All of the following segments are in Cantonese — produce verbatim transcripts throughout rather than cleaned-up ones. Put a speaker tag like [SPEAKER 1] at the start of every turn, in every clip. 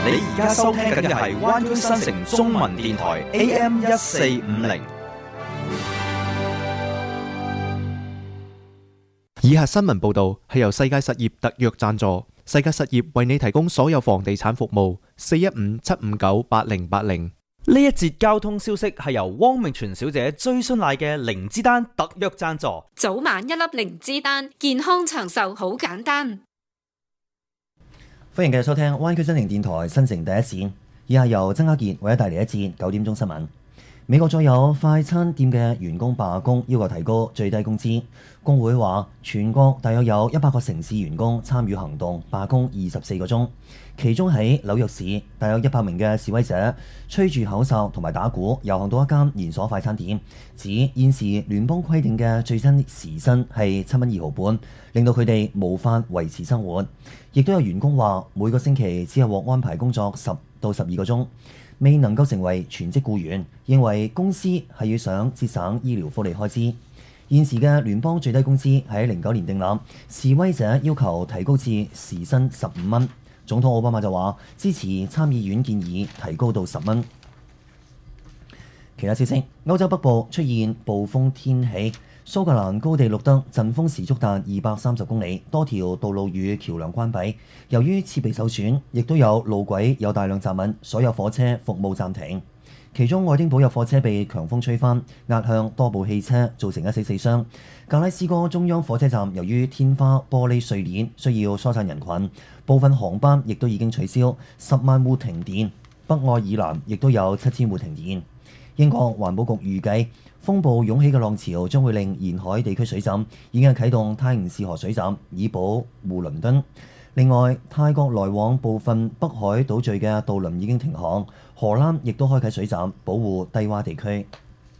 [SPEAKER 1] 你而家收聽緊嘅係灣區新城中文電台 A M 一四五零。
[SPEAKER 2] 以下新聞報導係由世界實業特約贊助，世界實業為你提供所有房地產服務。四一五七五九八零八零。
[SPEAKER 1] 呢一節交通消息係由汪明荃小姐追酸奶嘅靈芝丹特約贊助。
[SPEAKER 3] 早晚一粒靈芝丹，健康長壽好簡單。
[SPEAKER 4] 歡迎繼續收聽灣區新城電台新城第一線，以下由曾家傑為咗帶嚟一節九點鐘新聞。美國再有快餐店嘅員工罷工，要求提高最低工資。工會話全國大約有一百個城市員工參與行動罷工二十四個鐘，其中喺紐約市大約一百名嘅示威者吹住口哨同埋打鼓遊行到一間連鎖快餐店，指現時聯邦規定嘅最新時薪係七蚊二毫半，令到佢哋無法維持生活。亦都有員工話每個星期只係獲安排工作十到十二個鐘，未能夠成為全職僱員，認為公司係要想節省醫療福利開支。現時嘅聯邦最低工資喺零九年訂立，示威者要求提高至時薪十五蚊。總統奧巴馬就話支持參議院建議提高到十蚊。其他消息，歐洲北部出現暴風天氣，蘇格蘭高地錄得陣風時速達二百三十公里，多條道路與橋梁關閉。由於設備受損，亦都有路軌有大量雜物，所有火車服務暫停。其中愛丁堡有貨車被強風吹翻，壓向多部汽車，造成一死四傷。格拉斯哥中央火車站由於天花玻璃碎裂，需要疏散人群，部分航班亦都已經取消，十萬戶停電。北愛爾蘭亦都有七千戶停電。英國環保局預計風暴湧起嘅浪潮將會令沿海地區水浸，已經啟動泰晤士河水站以保護倫敦。另外，泰國來往部分北海島嶼嘅渡輪已經停航，荷蘭亦都開啟水站保護低洼地區。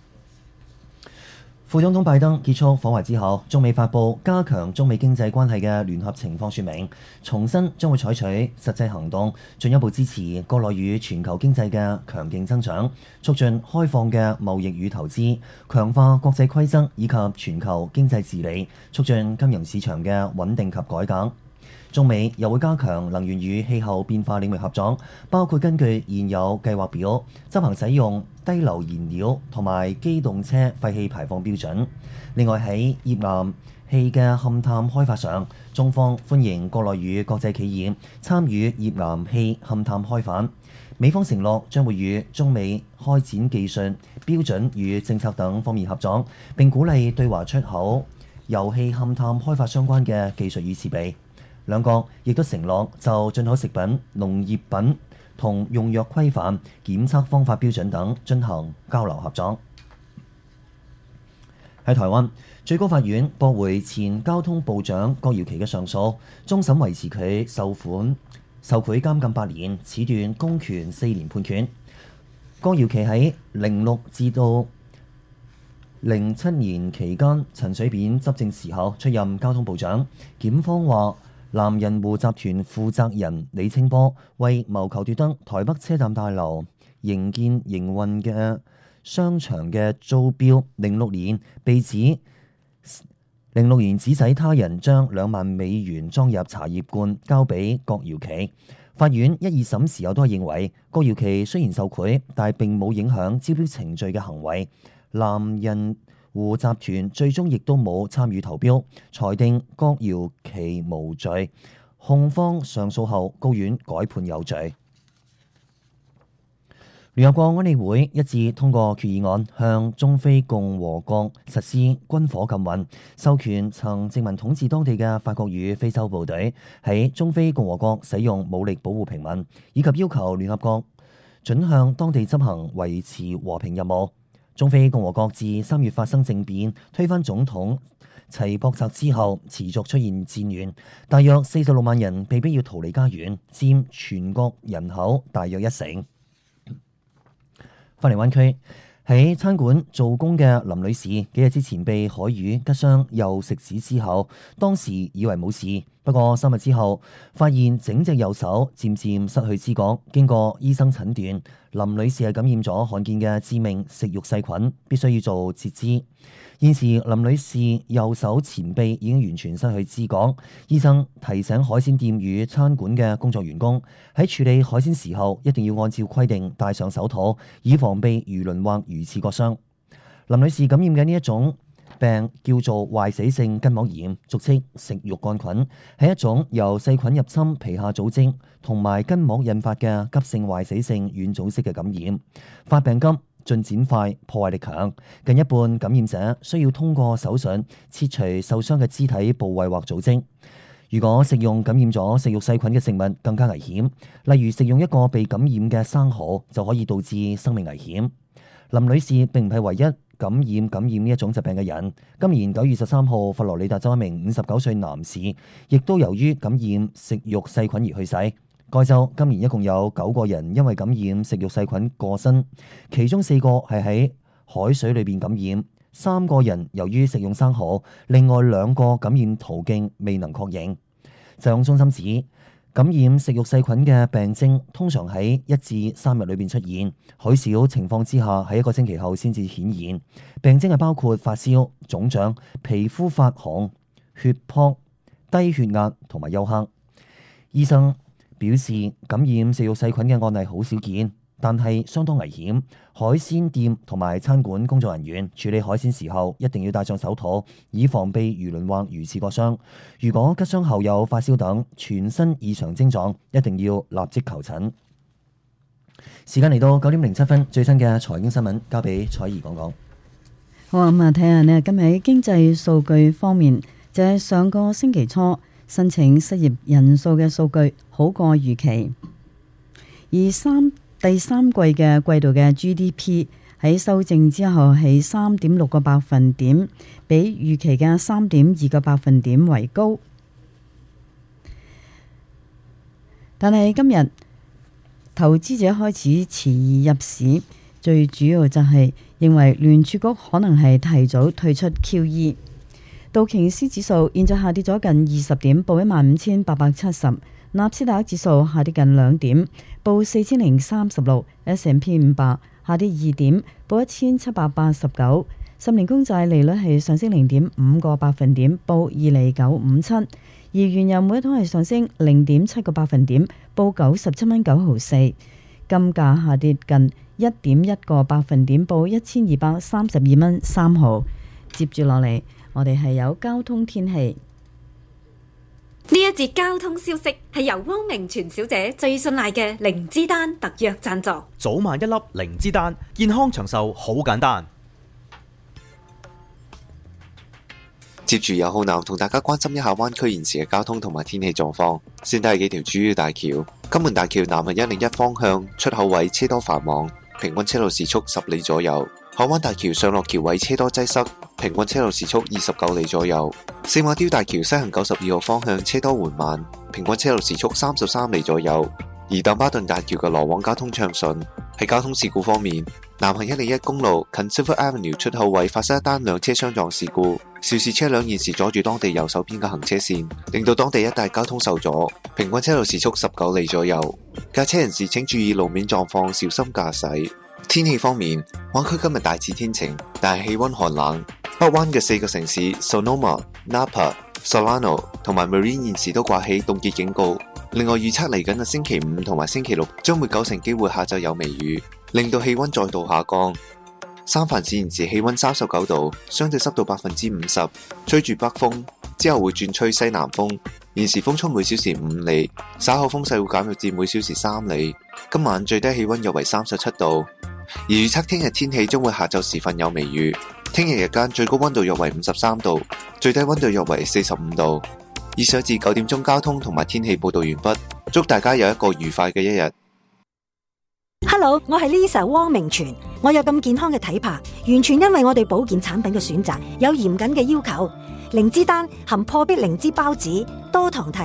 [SPEAKER 4] 副總統拜登結束訪華之後，中美發布加強中美經濟關係嘅聯合情況說明，重申將會採取實際行動，進一步支持國內與全球經濟嘅強勁增長，促進開放嘅貿易與投資，強化國際規則以及全球經濟治理，促進金融市場嘅穩定及改革。中美又會加強能源與氣候變化領域合作，包括根據現有計劃表執行使用低硫燃料同埋機動車廢氣排放標準。另外喺頁岩氣嘅勘探開發上，中方歡迎國內與國際企業參與頁岩氣勘探開發。美方承諾將會與中美開展技術、標準與政策等方面合作，並鼓勵對華出口油氣勘探開發相關嘅技術與設備。兩國亦都承諾就進口食品、農業品同用藥規範、檢測方法標準等進行交流合作。喺台灣，最高法院駁回前交通部長郭耀琪嘅上訴，終審維持佢受款受賄監禁八年，褫奪公權四年判決。郭耀琪喺零六至到零七年期間，陳水扁執政時候出任交通部長。檢方話，南仁湖集團負責人李清波為謀求奪得台北車站大樓營建營運嘅商場嘅租標，零六年被指零六年指使他人將兩萬美元裝入茶葉罐交俾郭耀琪。法院一二審時候都係認為郭耀琪雖然受賄，但係並冇影響招標程序嘅行為。南仁湖集團最終亦都冇參與投標，裁定郭耀琪無罪。控方上訴後，高院改判有罪。聯合國安理會一致通過決議案，向中非共和國實施軍火禁運，授權曾殖民統治當地嘅法國與非洲部隊喺中非共和國使用武力保護平民，以及要求聯合國准向當地執行維持和平任務。中非共和國自三月發生政變，推翻總統齊博澤之後，持續出現戰亂，大約四十六萬人被逼要逃離家園，佔全國人口大約一成。翻嚟灣區，喺餐館做工嘅林女士幾日之前被海魚拮傷，又食屎之後，當時以為冇事， 不過三日之後，發現整隻右手漸漸失去知覺。經過醫生診斷，林女士係感染咗罕見嘅致命食肉細菌，必須要做截肢。現時林女士右手前臂已經完全失去知覺。醫生提醒海鮮店與餐館嘅工作員工喺處理海鮮時候，一定要按照規定戴上手套，以防被魚鱗或魚刺割傷。林女士感染嘅呢一種病叫做壞死性筋膜炎，俗稱食肉桿菌，係一種由細菌入侵皮下組織同埋筋膜引發嘅急性壞死性軟組織嘅感染，發病急、進展快、破壞力強。近一半感染者需要通過手術切除受傷嘅肢體部位或組織。如果食用感染咗食肉細菌嘅食物更加危險，例如食用一個被感染嘅生蠔就可以導致生命危險。林女士並唔係唯一感染感染呢一種疾病嘅人。今年九月十三號，佛羅里達州一名五十九歲男士亦都由於感染食肉細菌而去世。該州今年一共有九個人因為感染食肉細菌過身，其中四個係喺海水裏邊感染，三個人由於食用生蠔，另外兩個感染途徑未能確認。疾控中心指，感染食肉細菌嘅病徵通常喺一至三日裏邊出現，許少情況之下喺一個星期後先至顯現。病徵係包括發燒、腫脹、皮膚發紅、血泡、低血壓同埋休克。醫生表示，感染食肉細菌嘅案例好少見，但係相當危險。海鮮店同埋餐館工作人員處理海鮮時候一定要戴上手套，以防被魚鱗或魚刺割傷。如果吉傷後有發燒等全身異常症狀，一定要立即求診。時間嚟到九點零七分，最新嘅財經新聞交俾彩兒講講。
[SPEAKER 5] 好啊，咁啊睇下呢，今日喺經濟數據方面，就係上個星期初申請失業人數嘅數據好過預期，而三第三季嘅季度嘅 G D P 喺修正之後係三點六個百分點，比預期嘅三點二個百分點為高。但係今日投資者開始遲疑入市，最主要就係認為聯儲局可能係提早退出 Q E。道瓊斯指數現在下跌咗近二十點，報一萬五千八百七十。納斯達克指數下跌近兩點，報四千零三十六。S and P 五百下跌二點，報一千七百八十九。十年公債利率係上升零點五個百分點，報二厘九五七。而原油每一桶係上升零點七個百分點，報九十七蚊九毫四。金價下跌近一點一個百分點，報一千二百三十二蚊三毫。接住落嚟，我哋係有交通天氣。
[SPEAKER 3] 呢一節交通消息係由汪明荃小姐最信賴嘅靈芝丹特約贊助。
[SPEAKER 1] 早晚一粒靈芝丹，健康長壽好簡單。
[SPEAKER 2] 接住由浩南同大家關心一下灣區現時嘅交通同埋天氣狀況。先睇幾條主要大橋。金門大橋南行一零一方向出口位車多繁忙，平均車路時速十里左右。海灣大橋上落橋位車多擠塞，平均車路時速二十九里左右。四馬刁大橋西行九十二號方向車多緩慢，平均車路時速三十三里左右。而鄧巴頓大橋嘅來往交通暢順。喺交通事故方面，南行一零一公路近 Silver Avenue 出口位發生一單兩車相撞事故，肇事車輛現時阻住當地右手邊嘅行車線，令到當地一帶交通受阻，平均車路時速十九里左右。駕車人士請注意路面狀況，小心駕駛。天氣方面，灣區今日大致天晴，但係氣溫寒冷。北灣嘅四個城市 Sonoma、Napa、Solano 同埋 Marine 現時都掛起凍結警告。另外預測嚟緊嘅星期五同埋星期六將會九成機會下晝有微雨，令到氣溫再度下降。三藩市現時氣溫三十九度，相對濕度百分之五十，吹住北風，之後會轉吹西南風。現時風速每小時五里，稍後風勢會減弱至每小時三里。今晚最低氣溫約為三十七度，而預測聽日天氣將會下晝時分有微雨。聽日日間最高溫度約為五十三度，最低溫度約為四十五度。以上至九點鐘交通同埋天氣報道完畢，祝大家有一個愉快嘅一日。
[SPEAKER 6] Hello， 我係 Lisa 汪明荃。我有咁健康嘅體魄，完全因為我哋保健產品嘅選擇有嚴謹嘅要求。靈芝丹含破壁靈芝孢子、多糖體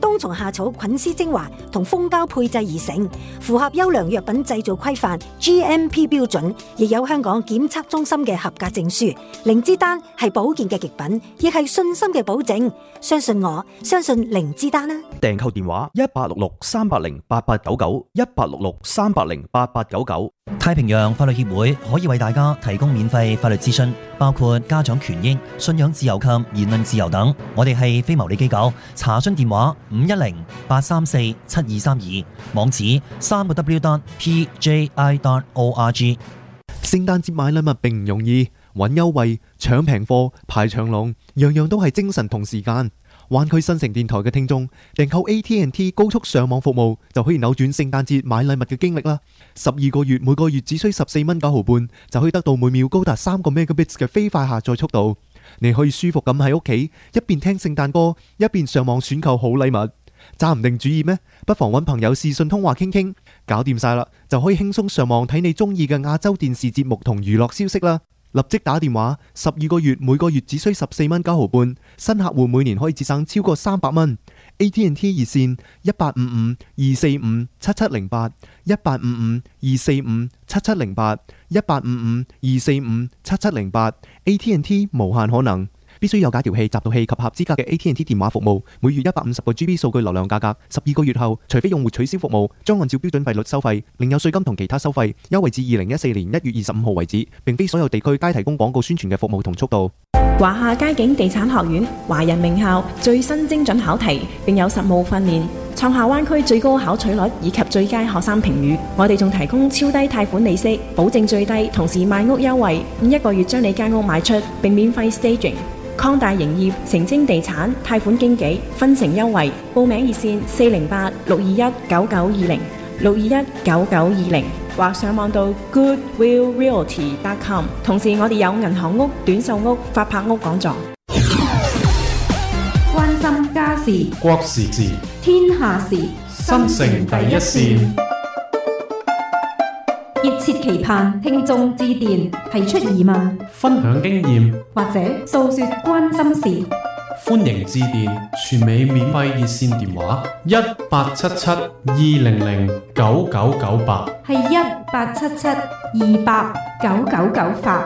[SPEAKER 6] 冬蟲夏草菌絲精華同蜂膠配製而成，符合優良藥品製造規範 G M P 標準，亦有香港檢測中心嘅合格證書。靈芝丹係保健嘅極品，亦係信心嘅保證。相信我，相信靈芝丹啦。
[SPEAKER 1] 訂購電話一八六六三八零八八九九一八六六三八零八八九九。
[SPEAKER 4] 太平洋法律協會可以為大家提供免費法律諮詢，包括家長權益、信仰自由及言論自由等。我哋係非牟利機構，查詢電話五一零八三四七二三二，網址三個 W dot P J I dot O R G。
[SPEAKER 2] 聖誕節買禮物並唔容易，揾優惠、搶平貨、排長龍，樣樣都係精神同時間。灣區新城電台嘅聽眾訂購 A T and T 高速上網服務，就可以扭轉聖誕節買禮物嘅經歷啦！十二個月每個月只需十四蚊九毫半，就可以得到每秒高達三個 megabits 嘅飛快下載速度。你可以舒服咁喺屋企一邊聽聖誕歌，一邊上網選購好禮物。揸唔定主意咩？不妨揾朋友視訊通話傾傾，搞掂晒啦，就可以輕鬆上網睇你中意嘅亞洲電視節目同娛樂消息啦！立即打電話，十二個月每個月只需十四蚊九毫半，新客戶每年可以節省超過三百蚊。A T and T 熱線一八五五二四五七七零八一八五五二四五七七零八一八五五二四五七七零八 A T and T 無限可能。必須有解調器、集導器及合資格嘅 A T and T 電話服務，每月一百五十個 G B 數據流量價格，十二個月後，除非用戶取消服務，將按照標準費率收費，另有稅金同其他收費，優惠至二零一四年一月二十五號為止，並非所有地區皆提供廣告宣傳嘅服務同速度。
[SPEAKER 7] 華夏街景地產學院，華人名校，最新精準考題，並有實務訓練，創下灣區最高考取率以及最佳學生評語。我哋仲提供超低貸款利息，保證最低，同時賣屋優惠，一個月將你間屋賣出，並免費 staging。擴大營業，成精地產貸款經紀分成優惠，報名熱線四零八六二一九九二零六二一九九二零，或上網到 goodwill realty dot com。同時，我哋有銀行屋、短售屋、法拍屋講座。
[SPEAKER 3] 關心家事、
[SPEAKER 8] 國時事、
[SPEAKER 3] 天下事，
[SPEAKER 8] 新城第一線。
[SPEAKER 3] 熱切期盼聽眾致電，提出疑問、
[SPEAKER 8] 分享經驗
[SPEAKER 3] 或者訴說關心事。
[SPEAKER 8] 歡迎致電全美免費熱線電話一八七七二零零九九九八，
[SPEAKER 3] 係一八七七二八九九九八。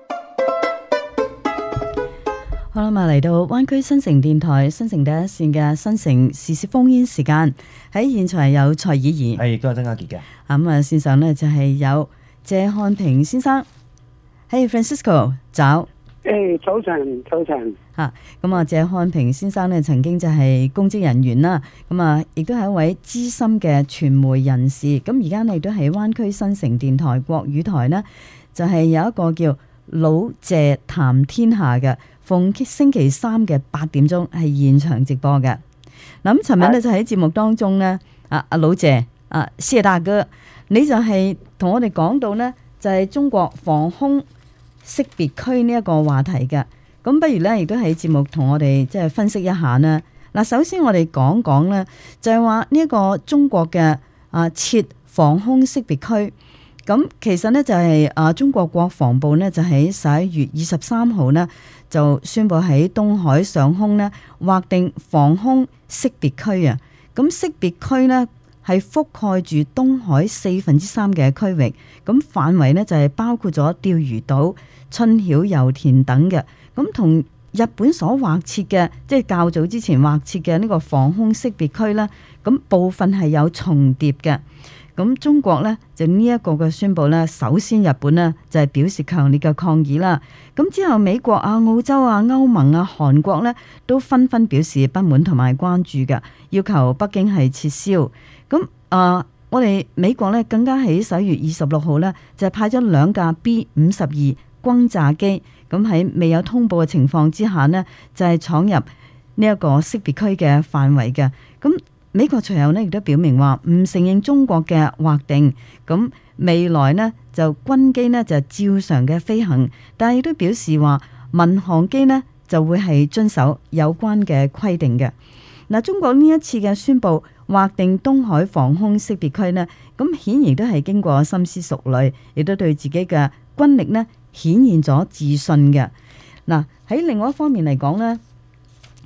[SPEAKER 5] 好啦，嘛嚟到灣區新城電台新城第一線嘅新城時事烽煙時間，喺現場有蔡以儀，
[SPEAKER 4] 係亦都係曾家傑嘅。
[SPEAKER 5] 咁啊，線上呢就係有謝漢平先生，係 Francisco 早。
[SPEAKER 9] 誒，早晨，早晨。
[SPEAKER 5] 嚇，咁啊，謝漢平先生呢曾經就係公職人員啦，咁啊，亦都係一位資深嘅傳媒人士。咁而家呢亦都喺灣區新城電台國語台呢，就係有一個叫老謝談天下嘅。逢星期三嘅八點鐘係現場直播嘅。嗱，咁尋日咧就喺節目當中咧，阿阿老謝，啊謝大哥，你就係同我哋講到呢，就係中國防空識別區呢一個話題嘅。咁不如咧，亦都喺節目同我哋即係分析一下呢。嗱，首先我哋講講咧，就係話呢一個中國嘅啊設防空識別區。咁其實呢，就係啊中國國防部呢，就喺十一月二十三號呢，就宣布喺東海上空呢劃定防空識別區啊。咁識別區呢係覆蓋住東海四分之三嘅區域，咁範圍呢就係包括咗釣魚島、春曉油田等嘅。咁同日本所劃設嘅，即係較早之前劃設嘅呢個防空識別區呢，咁部分係有重疊嘅。咁中國呢，就呢一個嘅宣佈呢，首先日本呢，就係表示強烈嘅抗議啦。咁之後美國啊、澳洲啊、歐盟啊、韓國呢，都紛紛表示不滿同埋關注嘅，要求北京係撤銷。咁啊、呃，我哋美國呢，更加喺十一月二十六號呢，就係派咗兩架 B 五十二轟炸機，咁喺未有通報嘅情況之下呢，就係闖入呢一個識別區嘅範圍嘅。咁美國隨後呢亦都表明話唔承認中國嘅劃定，咁未來呢就軍機呢就照常嘅飛行，但係亦都表示話民航機呢就會係遵守有關嘅規定嘅。嗱，中國呢一次嘅宣布劃定東海防空識別區呢，咁顯然都係經過深思熟慮，亦都對自己嘅軍力呢顯現咗自信嘅。嗱，喺另外一方面嚟講呢，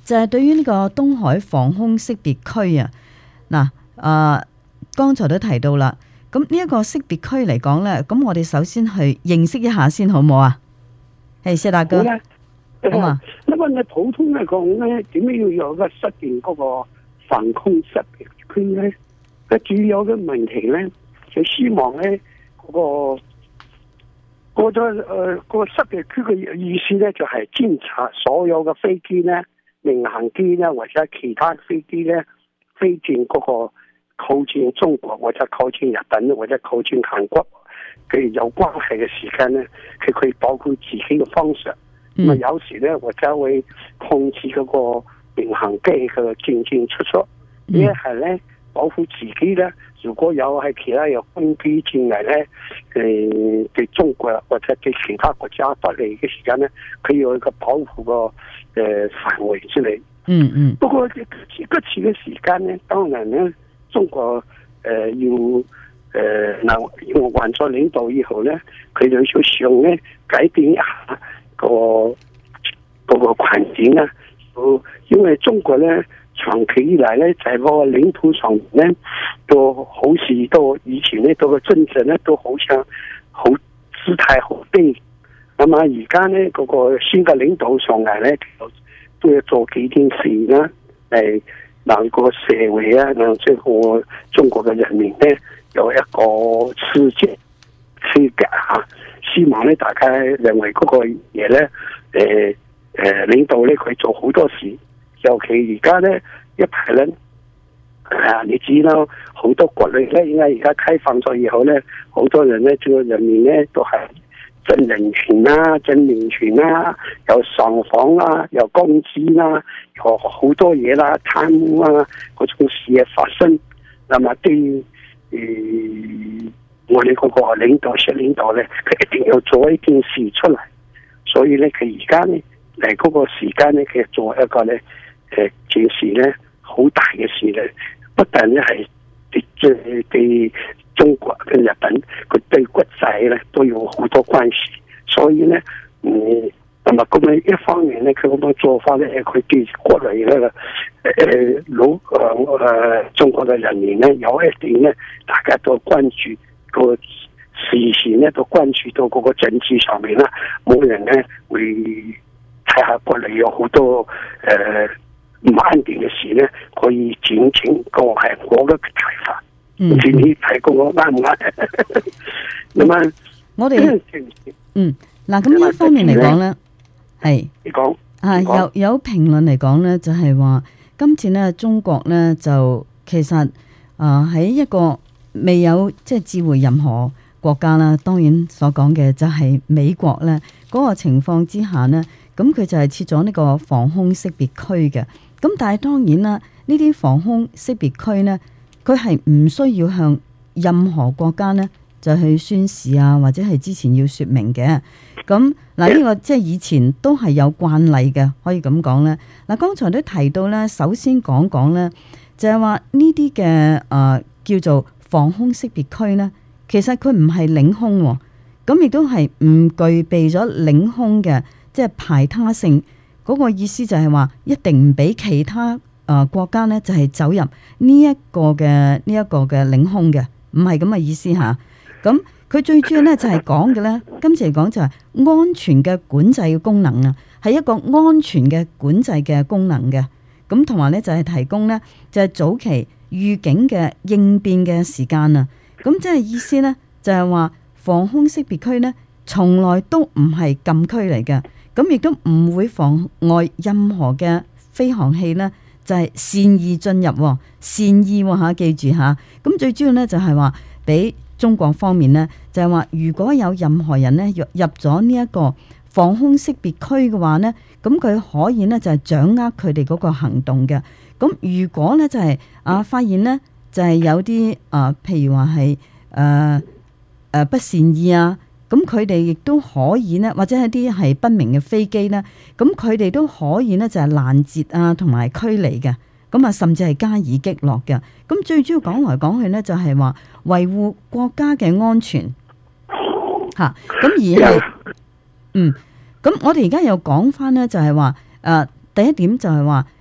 [SPEAKER 5] 就係、是、對於呢個東海防空識別區啊，嗱，啊，剛才都提到啦。咁呢一個識別區嚟講咧，咁我哋首先去認識一下先，好唔好啊？係謝大哥，好嘛？
[SPEAKER 9] 那麼你普通嚟講咧，點解要有個實現嗰個防空識別區咧？個主要嘅問題咧，就希望咧嗰、那個嗰個誒個識別區嘅意思咧，就係檢查所有嘅飛機咧、民航機咧或者其他飛機咧飛進嗰個靠近中國或者靠近日本或者靠近韓國嘅有關係嘅時間咧，佢可以保護自己嘅方式。咁啊、嗯，有時咧或者會控制嗰個民航機嘅進進出出。呢一係咧保護自己咧，如果有係其他有軍機進嚟咧，誒對中國或者對其他國家不利嘅時間咧，佢有一個保護個誒範圍之內。
[SPEAKER 5] 嗯嗯。
[SPEAKER 9] 不過嗰次嘅時間咧，當然咧，中國誒、呃、要誒嗱，要換咗領導以後咧，佢就要想咧改變一下、那個嗰、那個環境啊。因為中國咧長期以來咧，在嗰個領土上面咧，都好似都以前咧，到個政治咧都好像好姿態好低。咁啊，而家咧嗰個新嘅領導上嚟咧，都要做幾件事啦，嚟讓個社會啊，讓這個中國嘅人民咧有一個刺激刺激嚇。希望咧大家認為嗰個嘢咧，誒、呃、誒、呃、領導咧佢做好多事。尤其而家咧一排咧，啊你知啦，好多國內咧，因為而家開放咗以後咧，好多人咧做人面咧都係真人權啦、真民權啦，有上訪啦，有工資啦，有好多嘢啦，貪污啊嗰種事嘅發生。那麼對於誒我哋嗰個領導、小領導咧，佢一定要做一件事出嚟。所以咧，佢而家咧嚟嗰個時間咧，佢做一個咧。誒，件事咧好大嘅事咧，不但咧係對對中國跟日本，佢對國際咧都有好多關係。所以咧，嗯，咁啊咁樣一方面咧，佢咁樣做法咧，佢對國內咧誒老誒誒中國嘅人民咧，有一點咧，大家都關注個視線咧，都關注到嗰個政治上面啦，冇人咧會睇下國內有好多誒。呃唔安定嘅事咧，可以轉請講係我嘅睇法，唔知你睇過我啱唔啱？咁啊，
[SPEAKER 5] 我哋嗯嗱，咁呢一方面嚟講咧，係
[SPEAKER 9] 你講
[SPEAKER 5] 啊，有有評論嚟講咧，就係話今次咧中國咧就其實啊喺一個未有即係召回任何國家啦，當然所講嘅就係美國咧嗰個情況之下咧，咁佢就係設咗呢個防空識別區嘅。咁但係當然啦，呢啲防空識別區呢，佢係唔需要向任何國家呢就去宣示啊，或者係之前要説明嘅。咁嗱呢個即係以前都係有慣例嘅，可以咁講咧。嗱，剛才都提到咧，首先講講咧，就係話呢啲嘅誒叫做防空識別區呢，其實佢唔係領空喎，咁亦都係唔具備咗領空嘅即係排他性。嗰個意思就係話，一定唔俾其他誒、呃、國家咧，就係、是、走入呢一個嘅呢一個嘅領空嘅，唔係咁嘅意思嚇。咁、啊、佢最主要咧就係講嘅咧，今次嚟講就係安全嘅管制嘅功能啊，係一個安全嘅管制嘅功能嘅。咁同埋咧就係提供咧就係、是、早期預警嘅應變嘅時間啊。咁即係意思咧就係、是、話防空識別區咧，從來都唔係禁區嚟嘅。咁亦都唔會妨礙任何嘅飛航器呢，就係、是、善意進入，善意嚇、啊，記住嚇。咁最主要呢，就係話，俾中國方面呢，就係話，如果有任何人呢入入咗呢一個防空識別區嘅話呢，咁佢可以呢，就係、是、掌握佢哋嗰個行動嘅。咁如果呢，就係、是、啊發現呢，就係、是、有啲啊譬如話係誒誒不善意啊。咁佢哋亦都可以呢，或者係啲係不明嘅飛機呢，咁佢哋都可以呢，就係攔截啊，同埋驅離嘅，咁啊甚至係加以擊落嘅。咁最主要講來講去呢，就係話維護國家嘅安全嚇。咁而係嗯，咁我哋而家又講翻呢，就係話誒第一點就係話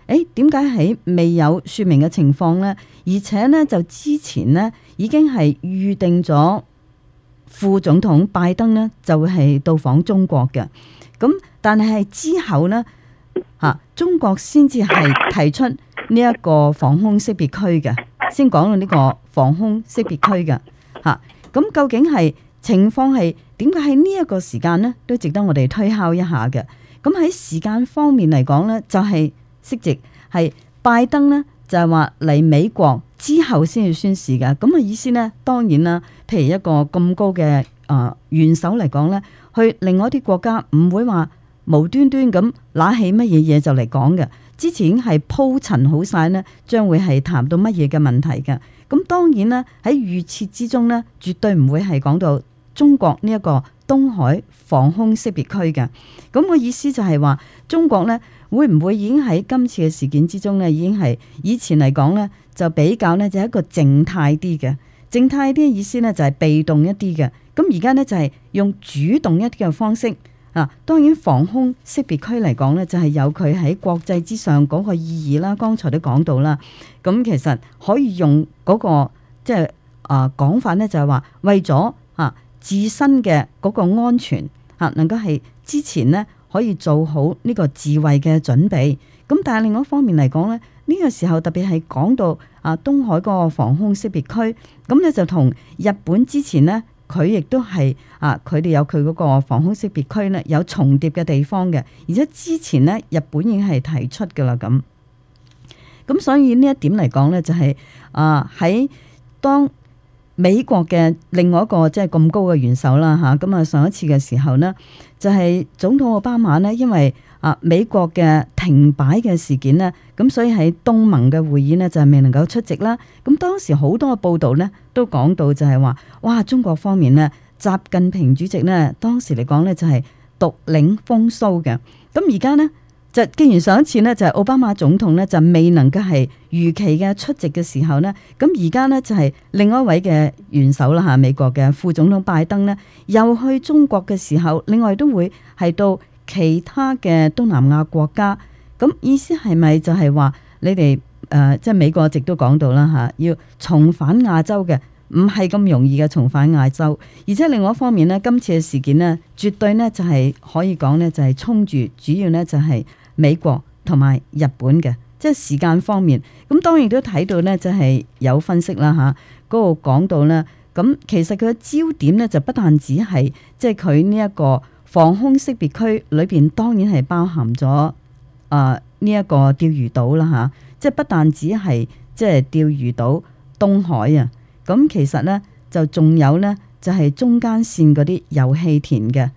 [SPEAKER 5] 誒點解喺未有説明嘅情況呢？而且呢，就之前呢已經係預定咗副總統拜登呢就會係到訪中國嘅。咁但係之後呢，嚇、啊、中國先至係提出呢一個防空識別區嘅，先講到呢個防空識別區嘅嚇。咁、啊、究竟係情況係點解喺呢一個時間呢都值得我哋推敲一下嘅。咁喺時間方面嚟講呢，就係適值係拜登呢，就係話嚟美國之後先要宣示嘅。咁嘅意思呢，當然啦，譬如一個咁高嘅啊元首嚟講呢，去另外一啲國家唔會話無端端咁拿起乜嘢嘢就嚟講嘅。之前已經係鋪陳好晒呢，將會係談到乜嘢嘅問題嘅。咁當然啦，喺預設之中呢，絕對唔會係講到中國呢一個東海防空識別區嘅。咁個意思就係話，中國呢會唔會已經喺今次嘅事件之中呢，已經係以前嚟講呢，就比較呢，就係一個靜態啲嘅，靜態啲嘅意思呢，就係被動一啲嘅。咁而家呢，就係用主動一啲嘅方式啊。當然防空識別區嚟講呢，就係有佢喺國際之上嗰個意義啦。剛才都講到啦，咁其實可以用嗰個即係啊講法呢，就係話為咗啊自身嘅嗰個安全啊，能夠係之前呢可以做好呢個自衛嘅準備。咁但係另外一方面嚟講呢，呢個時候特別係講到啊東海嗰個防空識別區，咁咧就同日本之前呢，佢亦都係啊佢哋有佢嗰個防空識別區呢，有重疊嘅地方嘅，而且之前呢，日本已經係提出㗎啦咁。咁所以呢一點嚟講呢，就係啊喺當美國嘅另外一個即係咁高嘅元首啦嚇，咁啊上一次嘅時候呢，就係總統奧巴馬呢，因為啊美國嘅停擺嘅事件呢，咁所以喺東盟嘅會議呢，就係未能夠出席啦。咁當時好多嘅報道呢，都講到就係話，哇中國方面呢，習近平主席呢，當時嚟講呢，就係獨領風騷嘅。咁而家呢，就既然上一次呢，就係奧巴馬總統呢，就未能夠係如期嘅出席嘅時候呢，咁而家呢，就係另外一位嘅元首啦嚇，美國嘅副總統拜登呢，又去中國嘅時候，另外都會係到其他嘅東南亞國家。咁意思係咪就係話你哋誒、呃、即係美國一直都講到啦嚇，要重返亞洲嘅，唔係咁容易嘅重返亞洲。而且另外一方面呢，今次嘅事件呢，絕對呢就係可以講呢，就係衝住主要呢就係美國同埋日本嘅，即係時間方面。咁當然都睇到呢，就係有分析啦嚇，嗰度講到呢，咁其實佢嘅焦點呢，就不但只係即係佢呢一個防空識別區裏邊，當然係包含咗啊呢一個釣魚島啦嚇，即係不但只係即係釣魚島東海啊，咁其實呢，就仲有呢，就係中間線嗰啲油氣田嘅。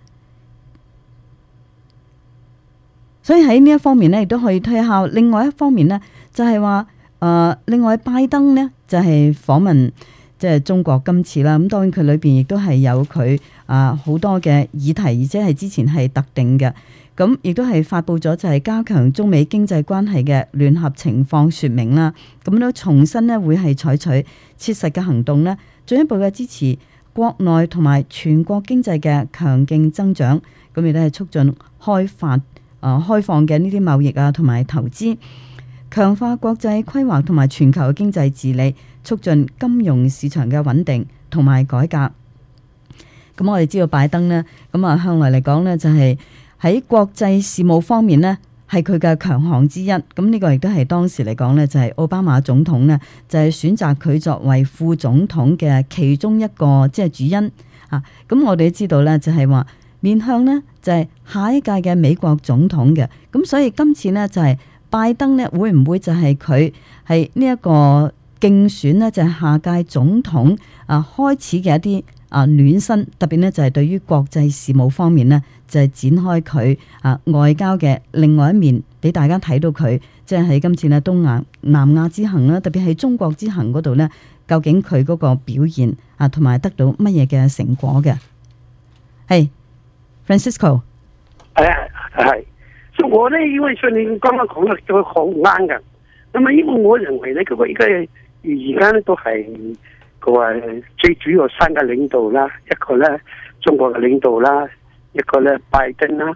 [SPEAKER 5] 所以喺呢一方面呢，亦都可以推敲。另外一方面呢，就係話誒，另外拜登呢，就係訪問即係中國今次啦。咁當然佢裏邊亦都係有佢啊好多嘅議題，而且係之前係特定嘅。咁亦都係發布咗就係加強中美經濟關係嘅聯合情況説明啦。咁都重新呢，會係採取切實嘅行動呢，進一步嘅支持國內同埋全國經濟嘅強勁增長。咁亦都係促進開發。啊！開放嘅呢啲貿易啊，同埋投資，強化國際規劃同埋全球嘅經濟治理，促進金融市場嘅穩定同埋改革。咁我哋知道拜登呢，咁啊向來嚟講呢，就係喺國際事務方面呢，係佢嘅強項之一。咁呢個亦都係當時嚟講呢，就係奧巴馬總統呢，就係選擇佢作為副總統嘅其中一個即係主因啊。咁我哋都知道呢，就係話。面向呢，就係下一屆嘅美國總統嘅，咁所以今次呢，就係拜登呢，會唔會就係佢係呢一個競選呢，就係下屆總統啊開始嘅一啲啊暖身，特別呢，就係對於國際事務方面呢，就係展開佢啊外交嘅另外一面，俾大家睇到佢即係喺今次呢東亞南亞之行啦，特別係中國之行嗰度呢，究竟佢嗰個表現啊同埋得到乜嘢嘅成果嘅，係。Francisco，
[SPEAKER 9] 係啊，係，所以我咧，因為說你剛剛講得都好啱噶。咁啊，因為我認為咧，嗰個而家而家咧都係佢話最主要三個領導啦，一個咧中國嘅領導啦，一個咧拜登啦，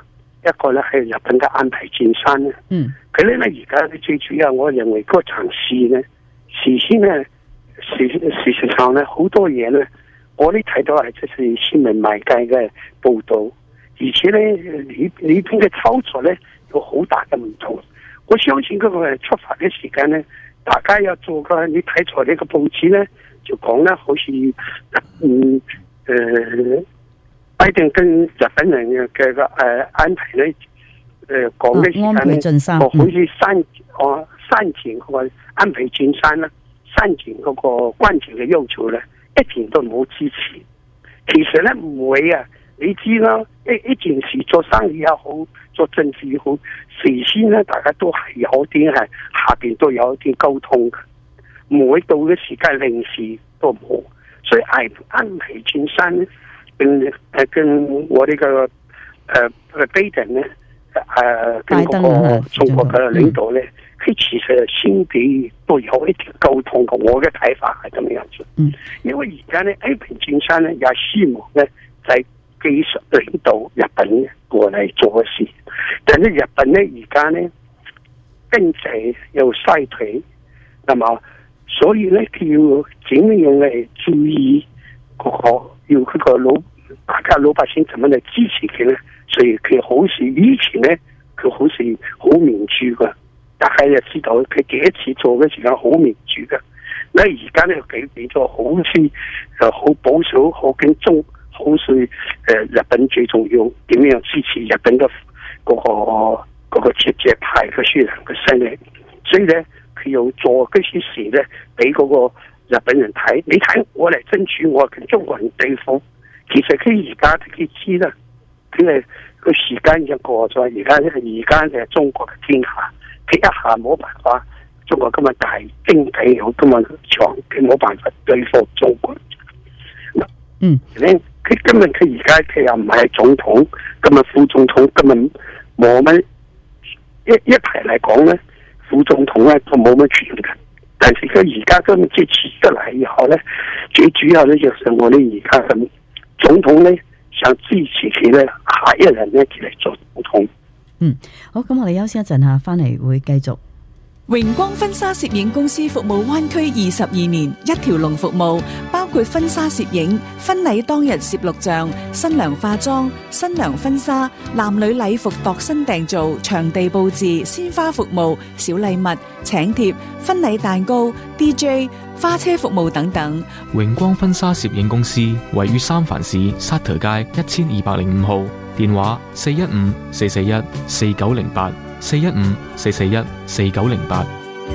[SPEAKER 9] 一個咧係日本嘅安倍晉三咧。
[SPEAKER 5] 嗯，
[SPEAKER 9] 佢咧而家最主要，我認為嗰場事咧，事先咧事事實上咧好多嘢咧，我哋睇到係即係新聞媒介嘅報導，而且咧裏裏邊嘅操作咧有好大嘅唔同。我相信嗰個出發嘅時間咧，大家要做個你睇咗呢個報紙咧，就講咧好似嗯誒。拜登跟日本人嘅個誒安排咧，誒講嘅時間咧，我好似刪哦刪減嗰個安倍晉三啦，刪減嗰個關鍵嘅要求咧，一點都冇支持。其實咧唔會啊，你知啦，一一件事做生意也好，做政治也好，事先咧大家都係有啲係下邊都有啲溝通嘅，唔會到嘅時間零時都冇。所以安安倍晉三咧。跟誒跟我呢個誒誒拜登咧誒跟嗰個中國嘅領導咧，佢其實心底都有一啲溝通嘅。我嘅睇法係咁樣子。嗯，因為而家咧安倍晉三咧也希望咧就係繼續領導日本過嚟做事，但係日本咧而家咧經濟又衰退，那麼所以咧佢要點樣嚟注意嗰個？要佢個老大家老百姓怎麼嚟支持佢咧？所以佢好似以前咧，佢好似好民主噶，大家就知道佢第一次做嘅時間好民主噶。那而家咧佢變咗好似就好保守，好驚中，好似誒日本最重要點樣支持日本嘅嗰、那個嗰、那個節節派嘅輸人嘅勢力。所以咧佢要做嗰啲事咧，俾嗰、那個。日本人睇，你睇我嚟爭取我跟中國人對付，其實佢而家佢知啦，佢係個時間已經過咗，而家而家就係中國嘅天下，佢一下冇辦法，中國今日大經濟有咁樣強，佢冇辦法對付中國。
[SPEAKER 5] 嗯，
[SPEAKER 9] 咧佢今日佢而家佢又唔係總統，今日副總統今日冇乜一一排嚟講咧，副總統咧都冇乜權嘅。但是佢而家咁即係辭得嚟以後咧，最主要咧就係我哋而家咁總統咧想支持佢咧，下一人咧佢嚟做總統。
[SPEAKER 5] 嗯，好，咁我哋休息一陣嚇，翻嚟會繼續。
[SPEAKER 10] 榮光婚紗攝影公司服務灣區二十二年，一條龍服務，包括婚紗攝影、婚禮當日攝錄像、新娘化妝、新娘婚紗、男女禮服度身訂造、場地佈置、鮮花服務、小禮物、請帖、婚禮蛋糕、D J、花車服務等等。
[SPEAKER 11] 榮光婚紗攝影公司位於三藩市沙堤街一千二百零五號，電話四一五四四一四九零八。四一五四四一四九零八。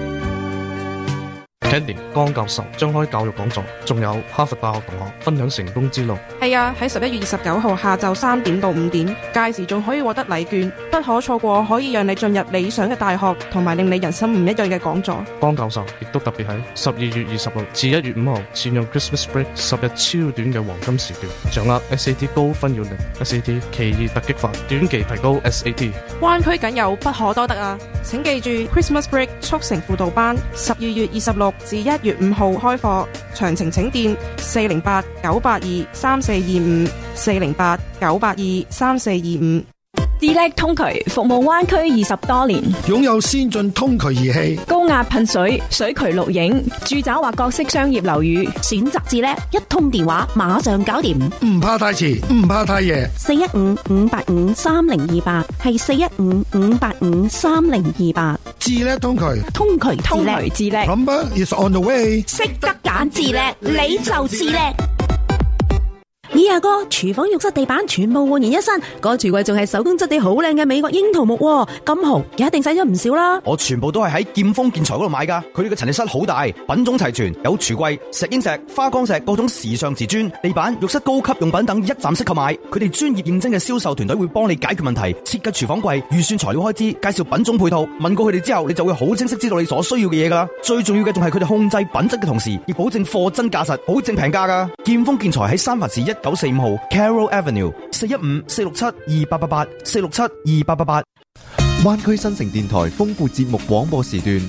[SPEAKER 12] Candy 江教授將開教育講座，仲有哈佛大學同學分享成功之路。
[SPEAKER 13] 係啊，喺十一月二十九號下晝三點到五點，屆時仲可以獲得禮券，不可錯過，可以讓你進入理想嘅大學，同埋令你人生唔一樣嘅講座。
[SPEAKER 12] 江教授亦都特別喺十二月二十六至一月五號善用 Christmas Break 十日超短嘅黃金時段，掌握 S A T 高分要領 S A T 奇異突擊法，短期提高 S A T。
[SPEAKER 13] 灣區僅有，不可多得啊！請記住 Christmas Break 速成輔導班，十二月二十六至一月五號開課，詳情請電四零八九八二三四二五四零八九八二三四二五。
[SPEAKER 7] 智叻通渠服務灣區二十多年，
[SPEAKER 14] 擁有先進通渠儀器、
[SPEAKER 7] 高壓噴水、水渠錄影、住宅或各式商業樓宇，
[SPEAKER 15] 選擇智叻，一通電話馬上搞掂，
[SPEAKER 14] 唔怕太遲，唔怕太夜。
[SPEAKER 15] 四一五五八五三零二八係四一五五八五三零二八。
[SPEAKER 14] 智叻通渠，
[SPEAKER 15] 通渠
[SPEAKER 7] 通渠智叻
[SPEAKER 14] ，Number is on the way。
[SPEAKER 15] 識得揀智叻，你就智叻。咦阿哥，廚房浴室地板全部煥然一新，個櫥櫃仲係手工質地好靚嘅美國櫻桃木，咁豪一定使咗唔少啦。
[SPEAKER 16] 我全部都係喺劍鋒建材嗰度買噶，佢哋嘅陳列室好大，品種齊全，有櫥櫃、石英石、花崗石，各種時尚瓷磚、地板、浴室高級用品等一站式購買。佢哋專業認證嘅銷售團隊會幫你解決問題，設計廚房櫃、預算材料開支、介紹品種配套。問過佢哋之後，你就會好清晰知道你所需要嘅嘢噶啦。最重要嘅仲係佢哋控制品質嘅同時，亦保證貨真價實，保證平價噶。劍鋒建材喺三藩市一九四五號 Carroll Avenue 四一五四六七二八八八四六七二八八八。
[SPEAKER 2] 灣區新城電台豐富節目廣播時段，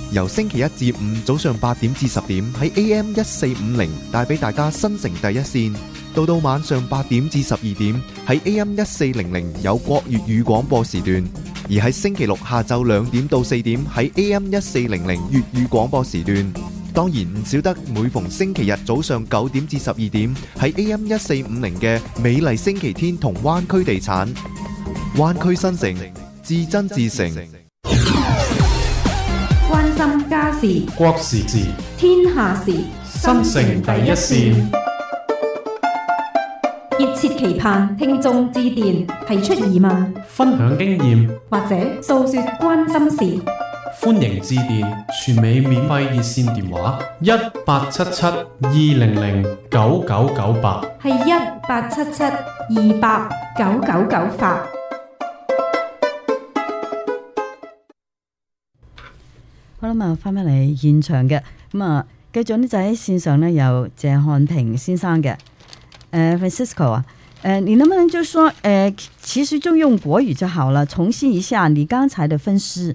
[SPEAKER 2] 由星期一至五早上八點至十點喺 A M 一四五零帶俾大家新城第一線，到到晚上八點至十二點喺 A M 一四零零有國粵語廣播時段，而喺星期六下晝兩點到四點喺 A M 一四零零粵語廣播時段。當然唔少得每逢星期日早上九點至十二點喺 A M 一四五零嘅美麗星期天同灣區地產，灣區新城至真至誠。
[SPEAKER 3] 關心家事、
[SPEAKER 8] 國時事、
[SPEAKER 3] 天下事，
[SPEAKER 8] 新城第一線。
[SPEAKER 3] 熱切期盼聽眾致電，提出疑問、
[SPEAKER 8] 分享經驗
[SPEAKER 3] 或者訴說關心事。
[SPEAKER 8] 歡迎致電全美免費熱線電話一八七七二零零九九九八，
[SPEAKER 3] 係一八七七二八九九九八。
[SPEAKER 5] 好啦，咁啊，翻返嚟現場嘅，咁啊，繼續呢就喺線上呢有謝漢平先生嘅，誒 Francisco 啊，誒，你能不能就說，誒，其實就用國語就好了，重新一下你剛才的分析。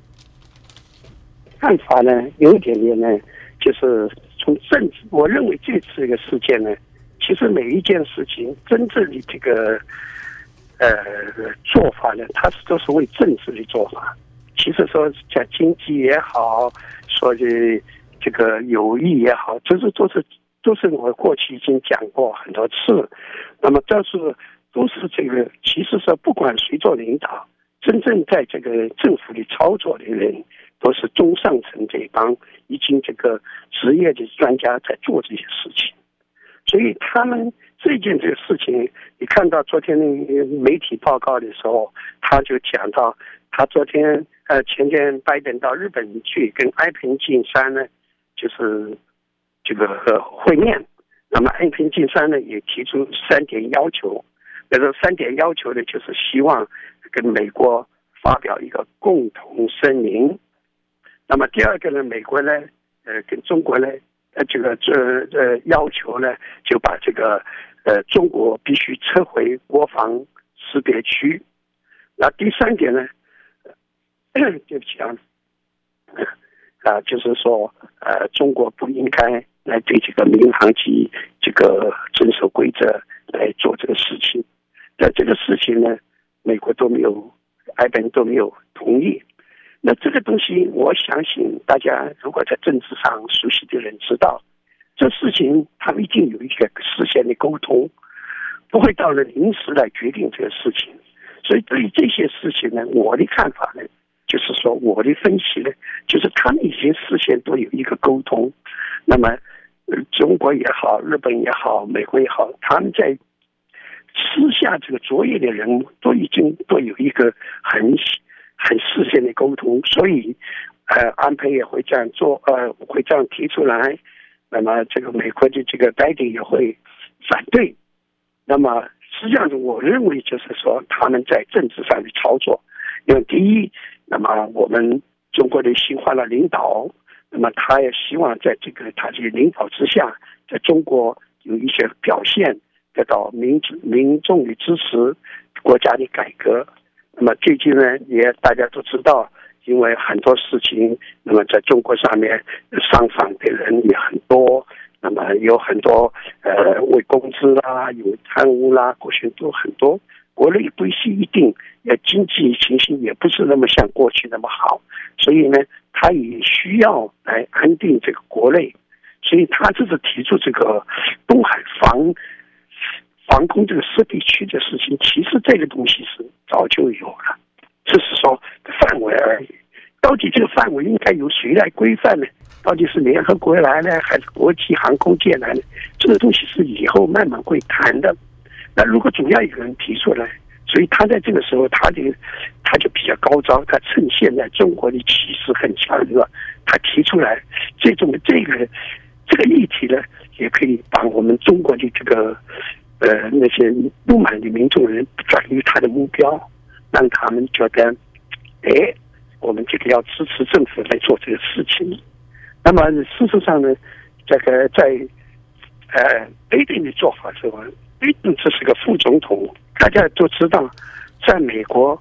[SPEAKER 9] 看法呢，有一點點呢，就是從政治，我認為這次嘅事件呢，其實每一件事情真正的這個，呃，做法呢，它是都是為政治的做法。其實說講經濟也好，說的這個友誼也好，這是都是都是我過去已經講過很多次。那麼這是都是這個，其實說不管誰做領導，真正在這個政府裏操作的人，都是中上層這一幫已經這個職業的專家在做這些事情。所以他們這件這個事情，你看到昨天媒體報告的時候，他就講到他昨天呃前天拜登到日本去跟安倍晉三呢，就是這個會面。那麼安倍晉三呢也提出三點要求，那個三點要求呢就是希望跟美國發表一個共同聲明。那麼第二個呢，美國呢，呃跟中國呢。呃，這個這呃要求呢，就把這個呃中國必須撤回國防識別區。那第三點呢，呃、對不起啊，啊、呃，就是說呃中國不應該來對這個民航機這個遵守規則來做這個事情。但這個事情呢，美國都沒有，日本都沒有同意。那這個東西，我相信大家如果在政治上熟悉的人知道，這事情他們一定有一個事先的溝通，不會到了臨時來決定這個事情。所以對於這些事情呢，我的看法呢，就是說我的分析呢，就是他們已經事先都有一個溝通。那麼，呃，中國也好，日本也好，美國也好，他們在私下這個作業的人都已經都有一個很。很事先的溝通，所以，呃，安倍也會這樣做，呃，會這樣提出來，那麼這個美國的這個拜登也會反對。那麼實際上，我認為就是說他們在政治上的操作，因為第一，那麼我們中國的新換了領導，那麼他也希望在這個他這個領導之下，在中國有一些表現，得到民民眾的支持，國家的改革。那麼最近呢，也大家都知道，因為很多事情，那麼在中國上面上訪的人也很多，那麼有很多呃為工資啦，有貪污啦，過去都很多。國內不是一定，呃經濟情形也不是那麼像過去那麼好，所以呢，他也需要來安定這個國內，所以他這是提出這個東海防。防空這個識別區的事情，其實這個東西是早就有了，只是說範圍而已。到底這個範圍應該由誰來規範呢？到底是聯合國來呢，還是國際航空界來呢？這個東西是以後慢慢會談的。那如果總要有人提出來，所以他在這個時候，他就他就比較高招，他趁現在中國的氣勢很強熱，他提出來這種這個這個議題呢，也可以把我們中國的這個。呃，那些不滿的民眾人轉移他的目標，讓他們覺得，哎，我們這個要支持政府來做這個事情。那麼事實上呢，這個在呃拜登的做法是，拜登這是個副總統，大家都知道，在美國這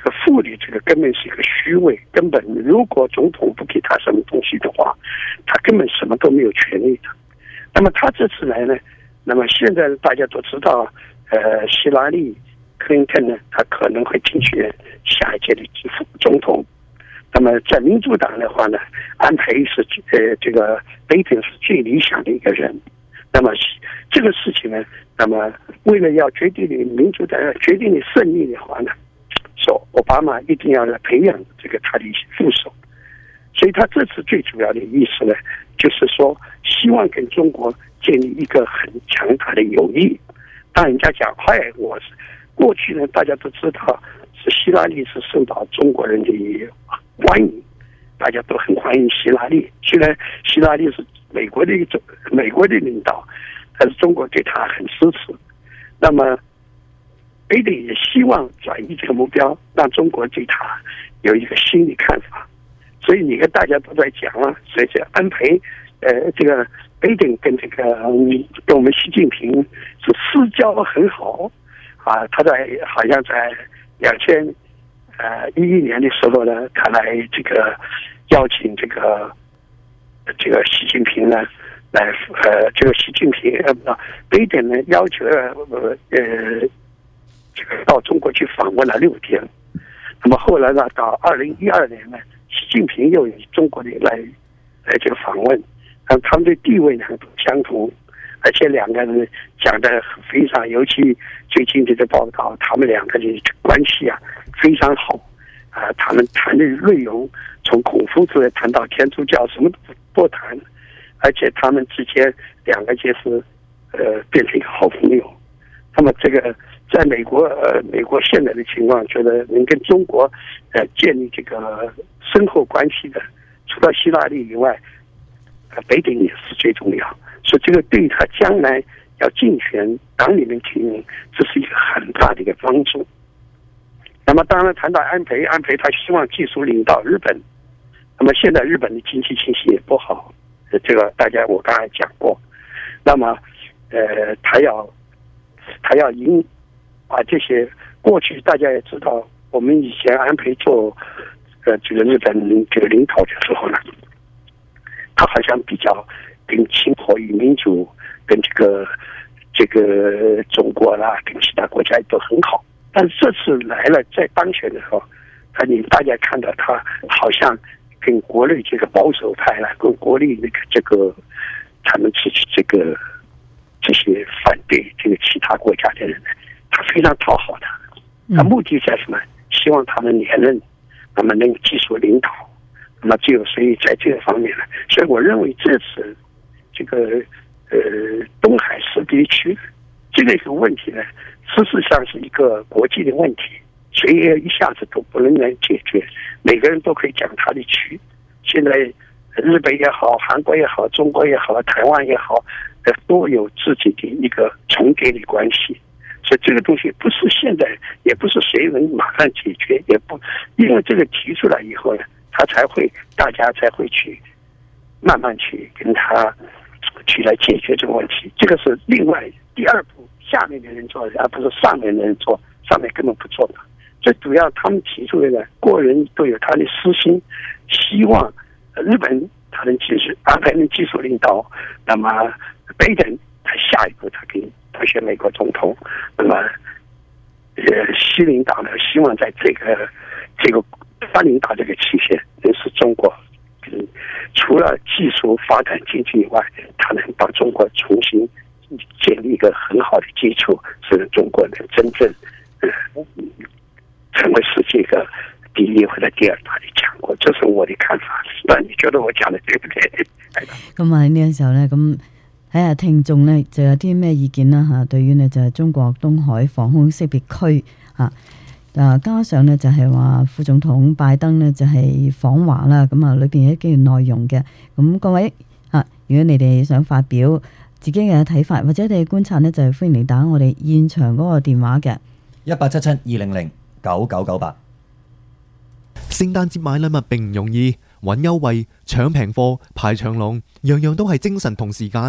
[SPEAKER 9] 这个富的这个根本是一个虚伪，根本如果总统不给他什么东西的话，他根本什么都没有权利的。那么他这次来呢，那么现在大家都知道，呃，希拉里克林顿呢，他可能会竞选下一届的总统。那么在民主党的话呢，安培是呃这个拜登是最理想的一个人。那么这个事情呢，那么为了要决定你民主党决定你胜利的话呢，说奥巴马一定要来培养这个他的副手。所以他这次最主要的意思呢，就是说希望跟中国建立一个很强大的友谊。当人家讲，哎，我是过去呢，大家都知道是希拉里是受到中国人的欢迎，大家都很欢迎希拉里。虽然希拉里是美国的一种美国的领导，但是中国对他很支持。那么拜登也希望转移这个目标，让中国对他有一个新的看法。所以你看大家都在讲啊，所以这安培呃这个拜登跟这个、嗯、跟我们习近平是私交很好啊。他在好像在两千呃一一年的时候呢，他来这个邀请这个这个习近平呢来呃这个习近平呃不拜登呢要求呃呃这个到中国去访问了六天。那么后来呢，到二零一二年呢，习近平又以中国的来来这个访问，他们的地位呢都相同，而且两个人讲的非常，尤其最近这个报道，他们两个人关系啊非常好啊、呃，他们谈的内容从孔夫子谈到天主教，什么都不谈，而且他们之间两个就是呃变成一个好朋友。那么这个在美国呃美国现在的情况，觉得能跟中国呃建立这个深厚关系的，除了希拉里以外，呃拜登也是最重要。所以这个对他将来要竞选党里面提名，这是一个很大的一个帮助。那么当然谈到安倍，安倍他希望继续领导日本。那么现在日本的经济情形也不好，这个大家我刚才讲过。那么呃他要他要赢把这些过去大家也知道，我们以前安倍做呃这个日本这个领导的时候呢，他好像比较跟亲和与民主，跟这个这个中国啦，跟其他国家都很好。但是这次来了，在当选的时候，他你大家看到他好像跟国内这个保守派啦，跟国内那个这个他们自己这个这些反对这个其他国家的人呢，他非常讨好他。他目的在什么？希望他们连任，那么能继续领导。那么只有所以在这个方面呢，所以我认为这次这个呃东海市地区这个一个问题呢，事实上是一个国际的问题，谁也一下子都不能来解决，每个人都可以讲他的区。现在日本也好，韩国也好，中国也好，台湾也好，呃，都有自己的一个重叠的关系。所以这个东西不是现在，也不是谁能马上解决，也不因为这个提出来以后呢，他才会大家才会去慢慢去跟他去来解决这个问题。这个是另外第二步，下面的人做，而不是上面的人做，上面根本不做的。最主要他们提出来的，个人都有他的私心，希望日本他能继续安排能继续领导，那么拜登他下一步他可以当选美国总统，那么呃西领导呢希望在这个这个他领导这个期限能使中国嗯除了技术发展经济以外，他能把中国重新建立一个很好的基础，使得中国能真正呃成为世界个第一或者第二大的强國，這是我的看法。那你覺得我講得對不對？
[SPEAKER 5] 咁喺呢個時候呢，咁睇下聽眾呢就有啲咩意見啦嚇。對於呢就係中國東海防空識別區嚇，啊加上呢就係話副總統拜登呢就係訪華啦，咁啊裏邊有幾段內容嘅。咁各位嚇，如果你哋想發表自己嘅睇法或者你嘅觀察呢，就係歡迎你打我哋現場嗰個電話嘅
[SPEAKER 4] 一八七七二零零九九九八。
[SPEAKER 17] 聖誕節買禮物並唔容易，揾優惠、搶平貨、排長龍，樣樣都係精神同時間。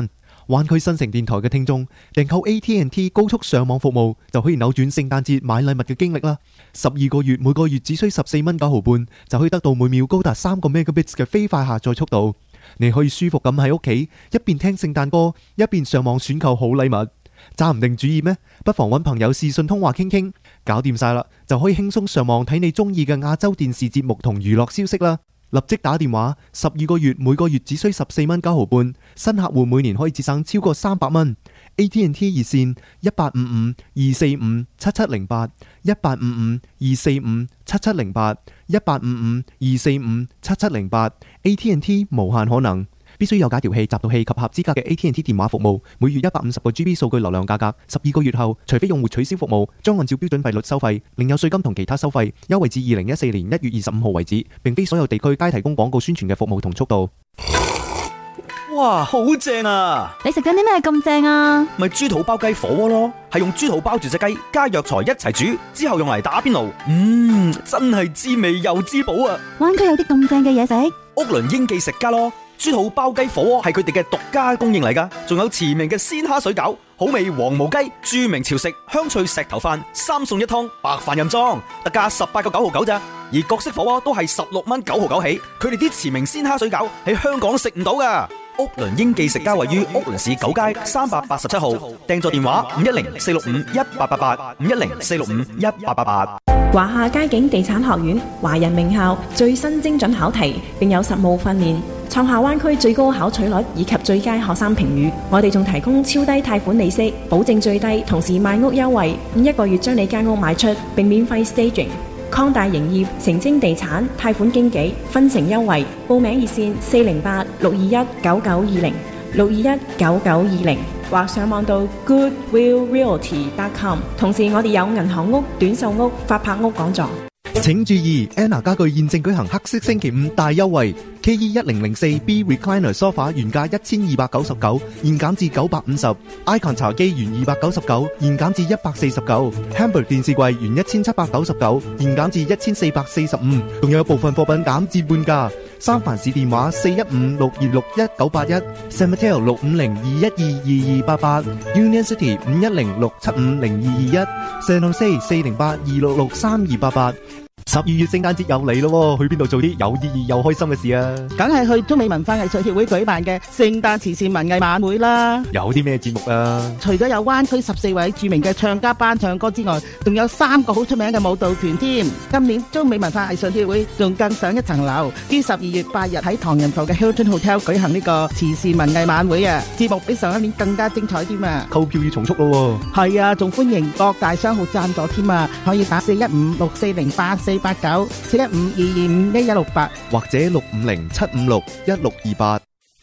[SPEAKER 17] 灣區新城電台嘅聽眾訂購 A T and T 高速上網服務，就可以扭轉聖誕節買禮物嘅經歷啦！十二個月每個月只需十四蚊九毫半，就可以得到每秒高達三個 megabits 嘅飛快下載速度。你可以舒服咁喺屋企一邊聽聖誕歌，一邊上網選購好禮物。揸唔定主意咩？不妨揾朋友視訊通話傾傾，搞掂晒啦，就可以輕鬆上網睇你中意嘅亞洲電視節目同娛樂消息啦！立即打電話，十二個月每個月只需十四蚊九毫半，新客戶每年可以節省超過三百蚊。A T and T 熱線一八五五二四五七七零八一八五五二四五七七零八一八五五二四五七七零八 A T and T 無限可能。必須有解調器、集導器及合資格嘅 A T and T 電話服務，每月一百五十個 G B 數據流量價格，十二個月後，除非用戶取消服務，將按照標準費率收費，另有稅金同其他收費，優惠至二零一四年一月二十五號為止，並非所有地區皆提供廣告宣傳嘅服務同速度。
[SPEAKER 18] 哇，好正啊！
[SPEAKER 15] 你食緊啲咩咁正啊？
[SPEAKER 18] 咪豬肚包雞火鍋咯，係用豬肚包住隻雞，加藥材一齊煮，之後用嚟打邊爐。嗯，真係滋味又滋補啊！
[SPEAKER 15] 灣區有啲咁正嘅嘢食，
[SPEAKER 18] 屋倫英記食家咯。豬肚包雞火鍋係佢哋嘅獨家供應嚟㗎，仲有馳名嘅鮮蝦水餃、好味黃毛雞、著名潮食香脆石頭飯、三餸一湯、白飯任裝，特價十八個九毫九咋。而各式火鍋都係十六蚊九毫九起，佢哋啲馳名鮮蝦水餃喺香港食唔到㗎。屋倫英記食家位於屋倫市九街三百八十七號，訂座電話五一零四六五一八八八五一零四六五一八八八。
[SPEAKER 7] 華夏街景地產學院華人名校，最新精準考題，並有實務訓練，創下灣區最高考取率以及最佳學生評語。我哋仲提供超低貸款利息，保證最低，同時賣屋優惠，一個月將你間屋賣出，並免費 staging。擴大營業，成精地產貸款經紀分成優惠，報名熱線四零八六二一九九二零六二一九九二零，或上網到 goodwill realty dot com。同時，我哋有銀行屋、短售屋、法拍屋講座。
[SPEAKER 17] 請注意 ，Anna 家具現正舉行黑色星期五大優惠 ，K E 一零零四 B Recliner Sofa 原價一千二百九十九，現減至九百五十 ；Icon 茶几原二百九十九，現減至一百四十九 ；Hamburg 電視櫃原一千七百九十九，現減至一千四百四十五，仲有部分貨品減至半價。三藩市電話四一五六二六一九八一 ，San Mateo 六五零二一二二二八八 ，Union City 五一零六七五零二二一 ，San Jose 四零八二六六三二八八。十二月聖誕節又嚟咯，去邊度做啲有意義又開心嘅事啊？
[SPEAKER 19] 梗係去中美文化藝術協會舉辦嘅聖誕慈善文藝晚會啦！
[SPEAKER 17] 有啲咩節目啊？
[SPEAKER 19] 除咗有灣區十四位著名嘅唱家班唱歌之外，仲有三個好出名嘅舞蹈團添。今年中美文化藝術協會仲更上一層樓，於十二月八日喺唐人埠嘅 Hilton Hotel 舉行呢個慈善文藝晚會啊！節目比上一年更加精彩添啊！
[SPEAKER 17] 購票要重速咯喎！
[SPEAKER 19] 係啊，仲歡迎各大商號贊助添啊！可以打四一五六四零八四八九四一五二二五一一六八，
[SPEAKER 17] 或者六五零七五六一六二八。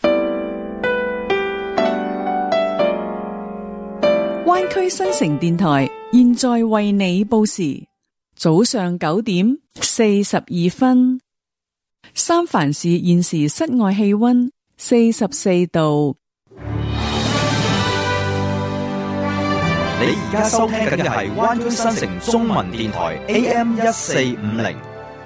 [SPEAKER 10] 灣區新城電台現在為你報時，早上九點四十二分。三藩市現時室外氣溫四十四度。
[SPEAKER 18] 你而家收聽緊嘅係灣區新城中文電台 A M 一四五零。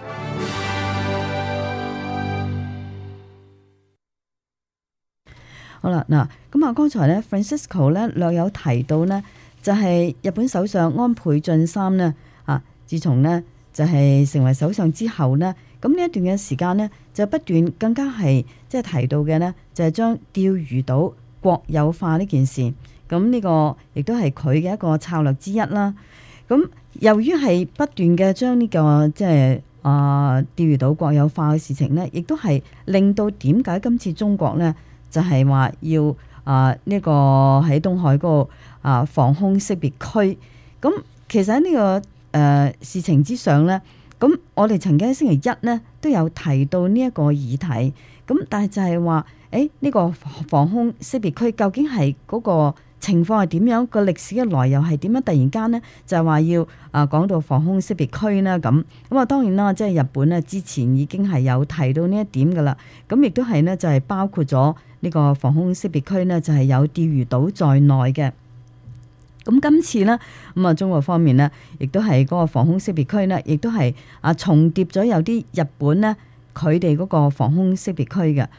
[SPEAKER 5] 好啦，嗱，咁啊，剛才咧 Francisco 咧略有提到呢，就係、是、日本首相安倍晉三呢，啊，自從呢就係、是、成為首相之後呢，咁呢一段嘅時間呢，就不斷更加係即係提到嘅呢，就係、是、將釣魚島國有化呢件事。咁呢個亦都係佢嘅一個策略之一啦。咁由於係不斷嘅將呢個即係啊釣魚島國有化嘅事情呢，亦都係令到點解今次中國呢，就係話要啊呢個喺東海嗰個啊防空識別區。咁其實喺呢個誒事情之上呢，咁我哋曾經喺星期一呢都有提到呢一個議題。咁但係就係話誒呢個防空識別區究竟係嗰個情況係點樣？個歷史嘅來由係點樣？突然間呢，就係話要啊講到防空識別區啦咁。咁啊當然啦，即係日本呢之前已經係有提到呢一點噶啦。咁亦都係呢，就係包括咗呢個防空識別區呢，就係有釣魚島在內嘅。咁今次呢，咁啊中國方面呢，亦都係嗰個防空識別區呢，亦都係啊重疊咗有啲日本呢，佢哋嗰個防空識別區嘅。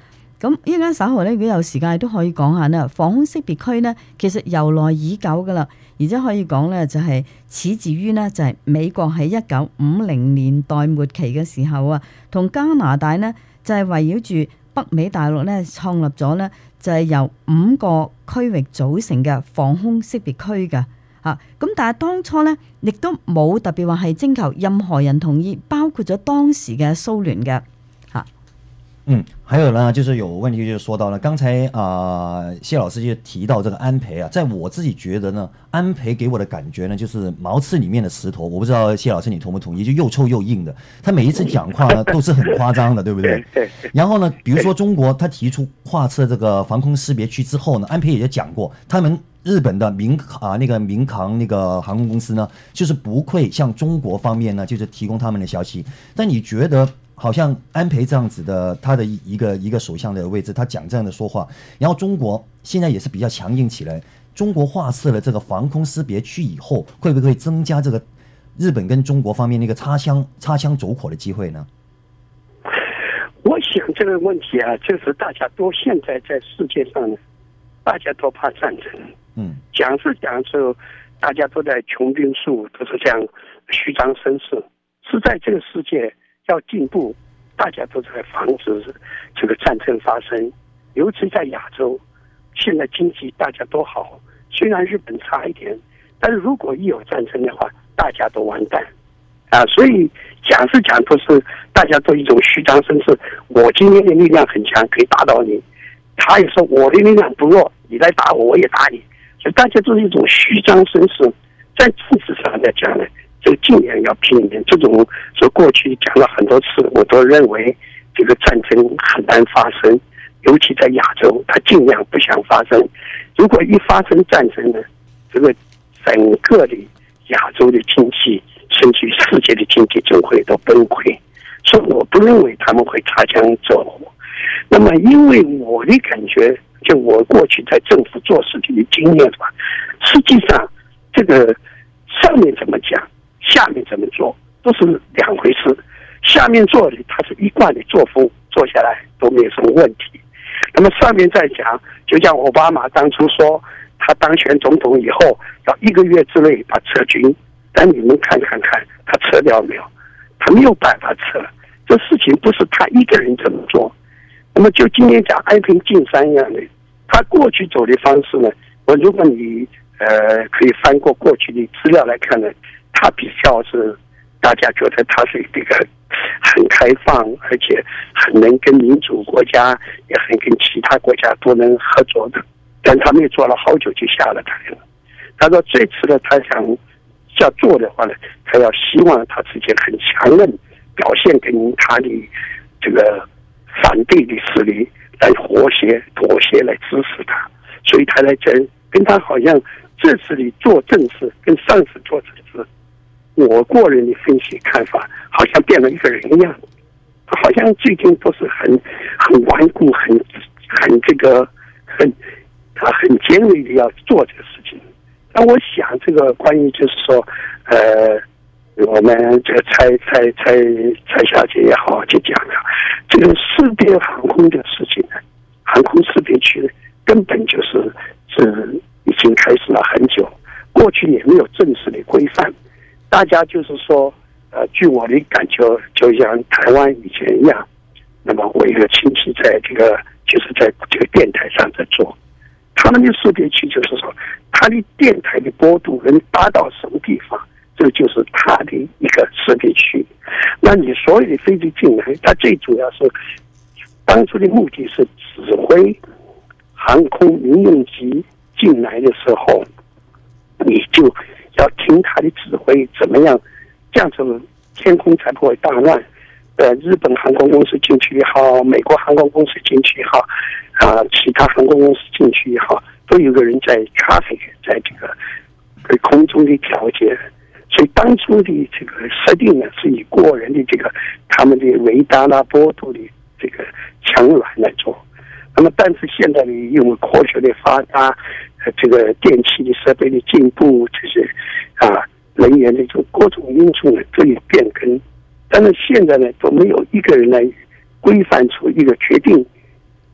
[SPEAKER 5] 咁一陣間稍後咧，如果有時間都可以講下呢，防空識別區呢，其實由來已久噶啦，而且可以講呢，就係始自於呢，就係美國喺一九五零年代末期嘅時候啊，同加拿大呢，就係圍繞住北美大陸呢，創立咗呢，就係由五個區域組成嘅防空識別區嘅嚇。咁但係當初呢，亦都冇特別話係徵求任何人同意，包括咗當時嘅蘇聯嘅。
[SPEAKER 4] 嗯，还有呢，就是有问题，就是说到了刚才啊、呃，谢老师就提到这个安培啊，在我自己觉得呢，安培给我的感觉呢，就是茅厕里面的石头。我不知道谢老师你同不同意？就又臭又硬的，他每一次讲话呢都是很夸张的，对不对？然后呢，比如说中国，他提出划设这个防空识别区之后呢，安培也就讲过，他们日本的民啊那个民航那个航空公司呢，就是不会向中国方面呢，就是提供他们的消息。但你觉得？好像安培这样子的，他的一个一个首相的位置，他讲这样的说话，然后中国现在也是比较强硬起来。中国划设了这个防空识别区以后，会不会增加这个日本跟中国方面那个擦枪擦枪走火的机会呢？
[SPEAKER 9] 我想这个问题啊，就是大家都现在在世界上呢，大家都怕战争。
[SPEAKER 4] 嗯，
[SPEAKER 9] 讲是讲说，大家都在穷兵黩，都是这样虚张声势，是在这个世界。要进步，大家都在防止这个战争发生，尤其在亚洲，现在经济大家都好，虽然日本差一点，但是如果一有战争的话，大家都完蛋啊！所以讲是讲都是大家都一种虚张声势，我今天的力量很强，可以打倒你；他也说我的力量不弱，你来打我，我也打你。所以大家都是一种虚张声势，在政治上来讲呢。这个近年要拼一点，这种说过去讲了很多次，我都认为这个战争很难发生，尤其在亚洲，他尽量不想发生。如果一发生战争呢，这个整个的亚洲的经济，甚至于世界的经济就会都崩溃。所以我不认为他们会擦枪走火。那么，因为我的感觉，就我过去在政府做事情的经验吧，实际上这个上面怎么讲？下面怎么做都是两回事，下面做的他是一贯的作风，做下来都没有什么问题。那么上面再讲，就像奥巴马当初说，他当选总统以后要一个月之内把撤军，但你们看看看他撤掉没有？他没有办法撤，这事情不是他一个人这么做。那么就今天讲安倍晋三一样的，他过去走的方式呢，我如果你呃可以翻过过去的资料来看呢。他比较是，大家觉得他是一个很开放，而且很能跟民主国家，也很跟其他国家都能合作的。但他们也做了好久就下了台了。他说这次呢，他想要做的话呢，他要希望他自己很强韧，表现给他的这个反对的势力来和谐、妥协来支持他。所以他在这跟他好像这次的做政事跟上次做政事。我个人的分析看法，好像变了一个人一样，他好像最近都是很很顽固、很很这个很他很尖锐的要做这个事情。那我想，这个关于就是说，呃，我们这个蔡蔡蔡蔡小姐也好，就讲了这个识别航空的事情呢，航空识别区根本就是是已经开始了很久，过去也没有正式的规范。大家就是说，呃，据我的感觉，就像台湾以前一样，那么我一个亲戚在这个就是在这个电台上在做，他们的识别区就是说，他的电台的波度能达到什么地方，这就是他的一个识别区。那你所有的飞机进来，它最主要是当初的目的是指挥航空民用机进来的时候，你就要听他的指挥怎么样，这样子天空才不会大乱。呃，日本航空公司进去也好，美国航空公司进去也好，啊、呃，其他航空公司进去也好，都有个人在 traffic 在这个在空中的调节。所以当初的这个设定呢，是以过人的这个他们的雷达啦、波度的这个强软来做。那么，但是现在呢，因为科学的发达，呃，这个电气的设备的进步，这些啊，人员的这种各种因素呢，都有变更。但是现在呢，都没有一个人来规范出一个决定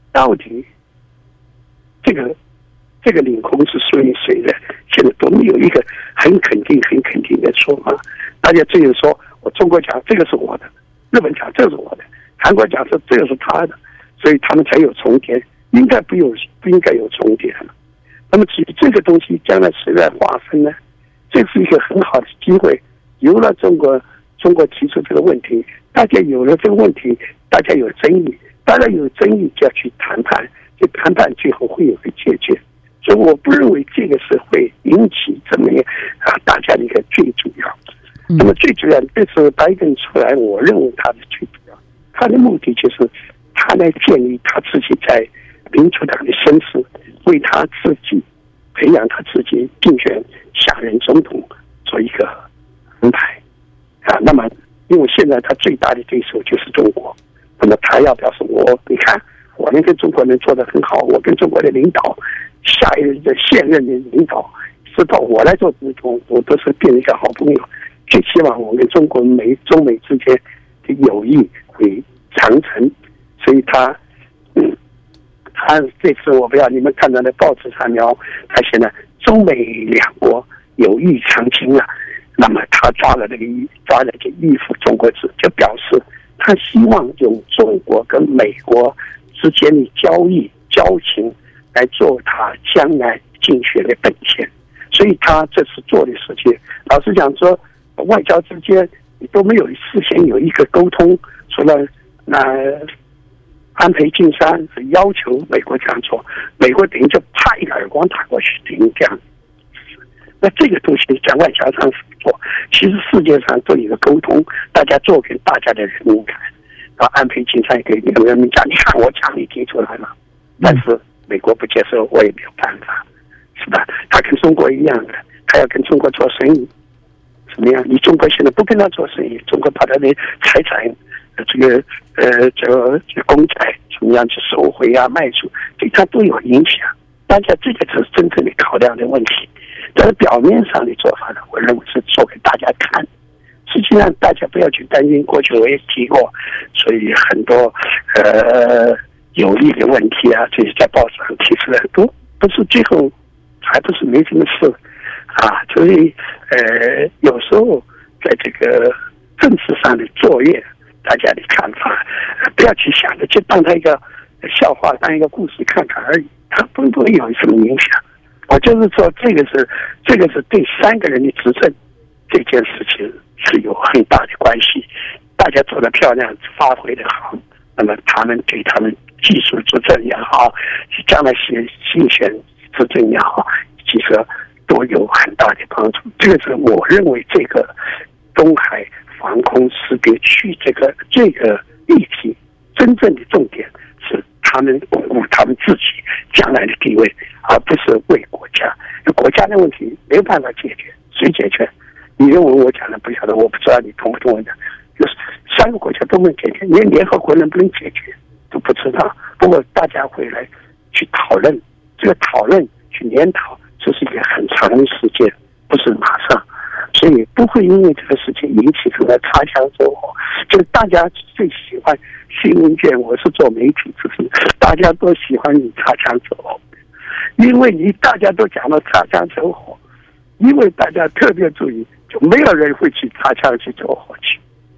[SPEAKER 9] 到底这个这个领空是属于谁的？现在都没有一个很肯定、很肯定的说法。大家只有说，我中国讲这个是我的，日本讲这是我的，韩国讲说这个是他的，所以他们才有重叠。应该不有不应该有重叠了。那么至于这个东西将来谁来划分呢？这是一个很好的机会。有了中国中国提出这个问题，大家有了这个问题，大家有争议，大家有争议就要去谈判，这谈判最后会有个解决。所以我不认为这个是会引起这么啊大家的一个最主要。那么最主要的这次拜登出来，我认为他的最主要，他的目的就是他来建立他自己在民主党的声势，为他自己培养他自己竞选下任总统做一个安排啊。那么因为现在他最大的对手就是中国，那么他要表示我，你看我能跟中国人做得很好，我跟中国的领导下一任的现任的领导知道我来做总统，我都是变成一个好朋友。最希望我跟中国美中美之间的友谊会长存，所以他嗯。他这次我不要你们看到的报纸上描，他现在中美两国友谊长青啊。那么他抓了这个抓了这依附中国字，就表示他希望用中国跟美国之间的交易交情来做他将来竞选的本钱。所以他这次做的事情，老实讲说，外交之间都没有事先有一个沟通，除了那。安倍晋三是要求美国这样做，美国等于就啪一个耳光打过去，等于这样。那这个东西在外交上做，其实世界上都有一个沟通，大家做给大家的人民看。然后安倍晋三给人民讲，你看我讲你提出来了，但是美国不接受，我也没有办法，是吧？他跟中国一样的，他要跟中国做生意，怎么样？你中国现在不跟他做生意，中国把他的财产。这个呃，这个这个公债怎么样去收回啊、卖出，对它都有影响。大家这个才是真正的考量的问题。但是表面上的做法呢，我认为是做给大家看。实际上，大家不要去担心。过去我也提过，所以很多呃有利的问题啊，这些在报纸上提出来都不是最后还不是没什么事啊。所以呃，有时候在这个政治上的作业。大家的看法，不要去想着，就当它一个笑话，当一个故事看看而已，它不会有什么影响。我就是说，这个是这个是对三个人的执政这件事情是有很大的关系。大家做得漂亮，发挥得好，那么他们对他们技术执政也好，将来选竞选执政也好，其实都有很大的帮助。这个是我认为这个东海。防空识别区这个这个议题，真正的重点是他们巩固他们自己将来的地位，而不是为国家。国家的问题没有办法解决，谁解决？你认为我讲的不晓得，我不知道你同不同意的。就是三个国家都能解决，连联合国能不能解决都不知道。不过大家会来去讨论，这个讨论去研讨，这是一个很长的时间，不是马上。所以不会因为这个事情引起什么擦枪走火，就大家最喜欢新闻界，我是做媒体，就是大家都喜欢你擦枪走火，因为你大家都讲到擦枪走火，因为大家特别注意，就没有人会去擦枪去走火去。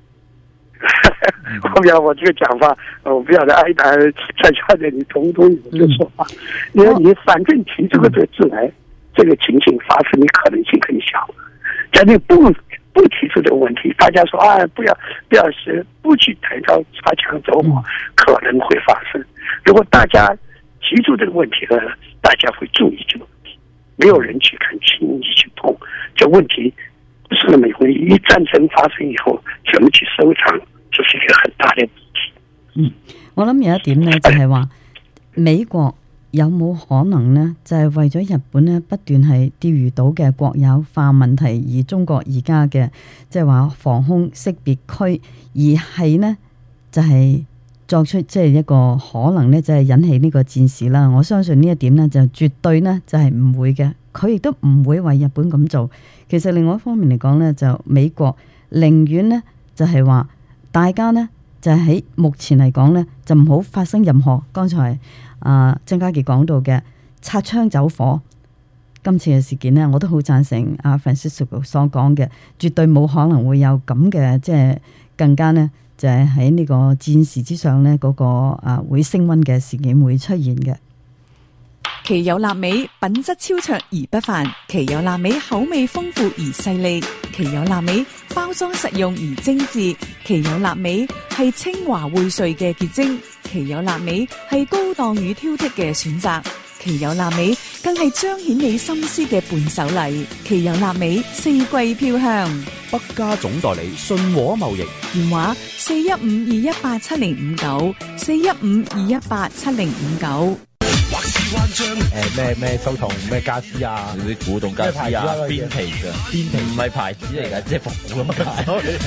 [SPEAKER 9] 后面我这个讲法，我不要来挨打，在下面你同不同意我这说法？因为你反正提出个这个字来，这个情形发生的可能性很小。在你不不提出这个问题，大家说啊，不要不要是不去谈到擦枪走火，可能会发生。如果大家提出这个问题呢，大家会注意这个问题，没有人去看轻易去碰这问题，不是那么容易。一战争发生以后，怎么去收场，这是一个很大的问题。
[SPEAKER 5] 嗯，我諗有一點呢，就係話美國。有冇可能呢？就係為咗日本呢不斷係釣魚島嘅國有化問題，而中國而家嘅即係話防空識別區，而係呢就係、是、作出即係一個可能呢，就係、是、引起呢個戰事啦。我相信呢一點呢，就絕對呢就係、是、唔會嘅，佢亦都唔會為日本咁做。其實另外一方面嚟講呢，就美國寧願呢就係、是、話大家呢就係喺目前嚟講呢，就唔好發生任何剛才啊曾家傑講到嘅擦槍走火。今次嘅事件呢，我都好贊成阿 Francisco 所講嘅，絕對冇可能會有咁嘅，即係更加呢，就係喺呢個戰事之上呢，嗰個啊會升溫嘅事件會出現嘅。
[SPEAKER 10] 奇有臘味，品質超卓而不凡；奇有臘味，口味豐富而細膩；奇有臘味，包裝實用而精緻；奇有臘味係清華薈萃嘅結晶；奇有臘味係高檔與挑剔嘅選擇；奇有臘味更係彰顯你心思嘅伴手禮。奇有臘味四季飄香，
[SPEAKER 18] 北家總代理信和貿易，
[SPEAKER 10] 電話四一五二一八七零五九，四一五二一八七零五九。
[SPEAKER 20] 誒咩咩收藏咩家私啊，啲古董家私啊，邊皮嘅，邊皮唔係牌子嚟㗎，即係復古咁解。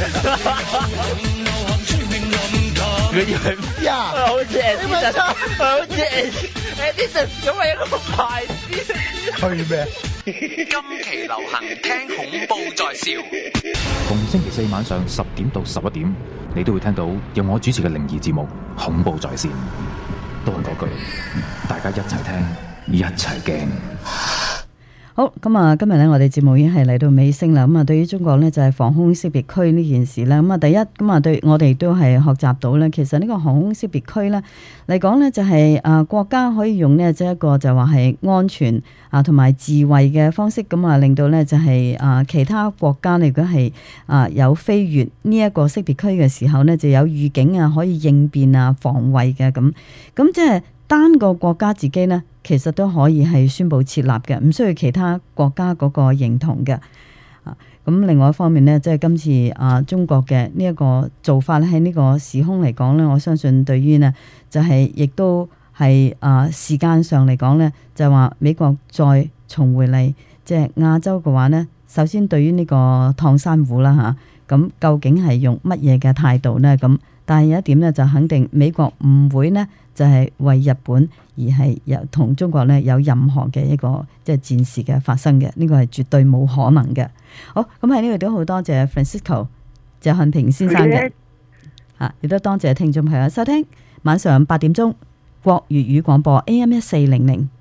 [SPEAKER 20] 佢以為咩啊？好似 Adidas，好似 Adidas 咁係一個牌子。去咩？
[SPEAKER 21] 今期流行聽恐怖在笑，逢星期四晚上十點到十一點，你都會聽到由我主持嘅靈異節目《恐怖在線》。都係嗰句，大家一齊聽，一齊驚。
[SPEAKER 5] 好，咁啊，今日咧，我哋節目已經係嚟到尾聲啦。咁啊，對於中國咧就係防空識別區呢件事咧，咁啊，第一咁啊，對我哋都係學習到咧，其實呢個航空識別區咧嚟講咧，就係啊國家可以用呢即係一個就話係安全啊同埋自衛嘅方式，咁啊令到咧就係啊其他國家如果係啊有飛越呢一個識別區嘅時候咧，就有預警啊，可以應變啊防衛嘅咁，咁即係單個國家自己咧。其實都可以係宣布設立嘅，唔需要其他國家嗰個認同嘅。啊，咁另外一方面呢，即係今次啊中國嘅呢一個做法咧，喺呢個時空嚟講呢，我相信對於呢就係亦都係啊時間上嚟講呢，就話美國再重回嚟即係亞洲嘅話呢，首先對於呢個燙山虎啦嚇，咁究竟係用乜嘢嘅態度呢？咁但係有一點呢，就肯定美國唔會呢。就係為日本而係有同中國咧有任何嘅一個即係戰事嘅發生嘅，呢個係絕對冇可能嘅。好，咁喺呢度都好多謝 Francisco 謝漢平先生嘅，嚇亦都多謝聽眾朋友收聽晚上八點鐘國粵語廣播 A M 一四零零。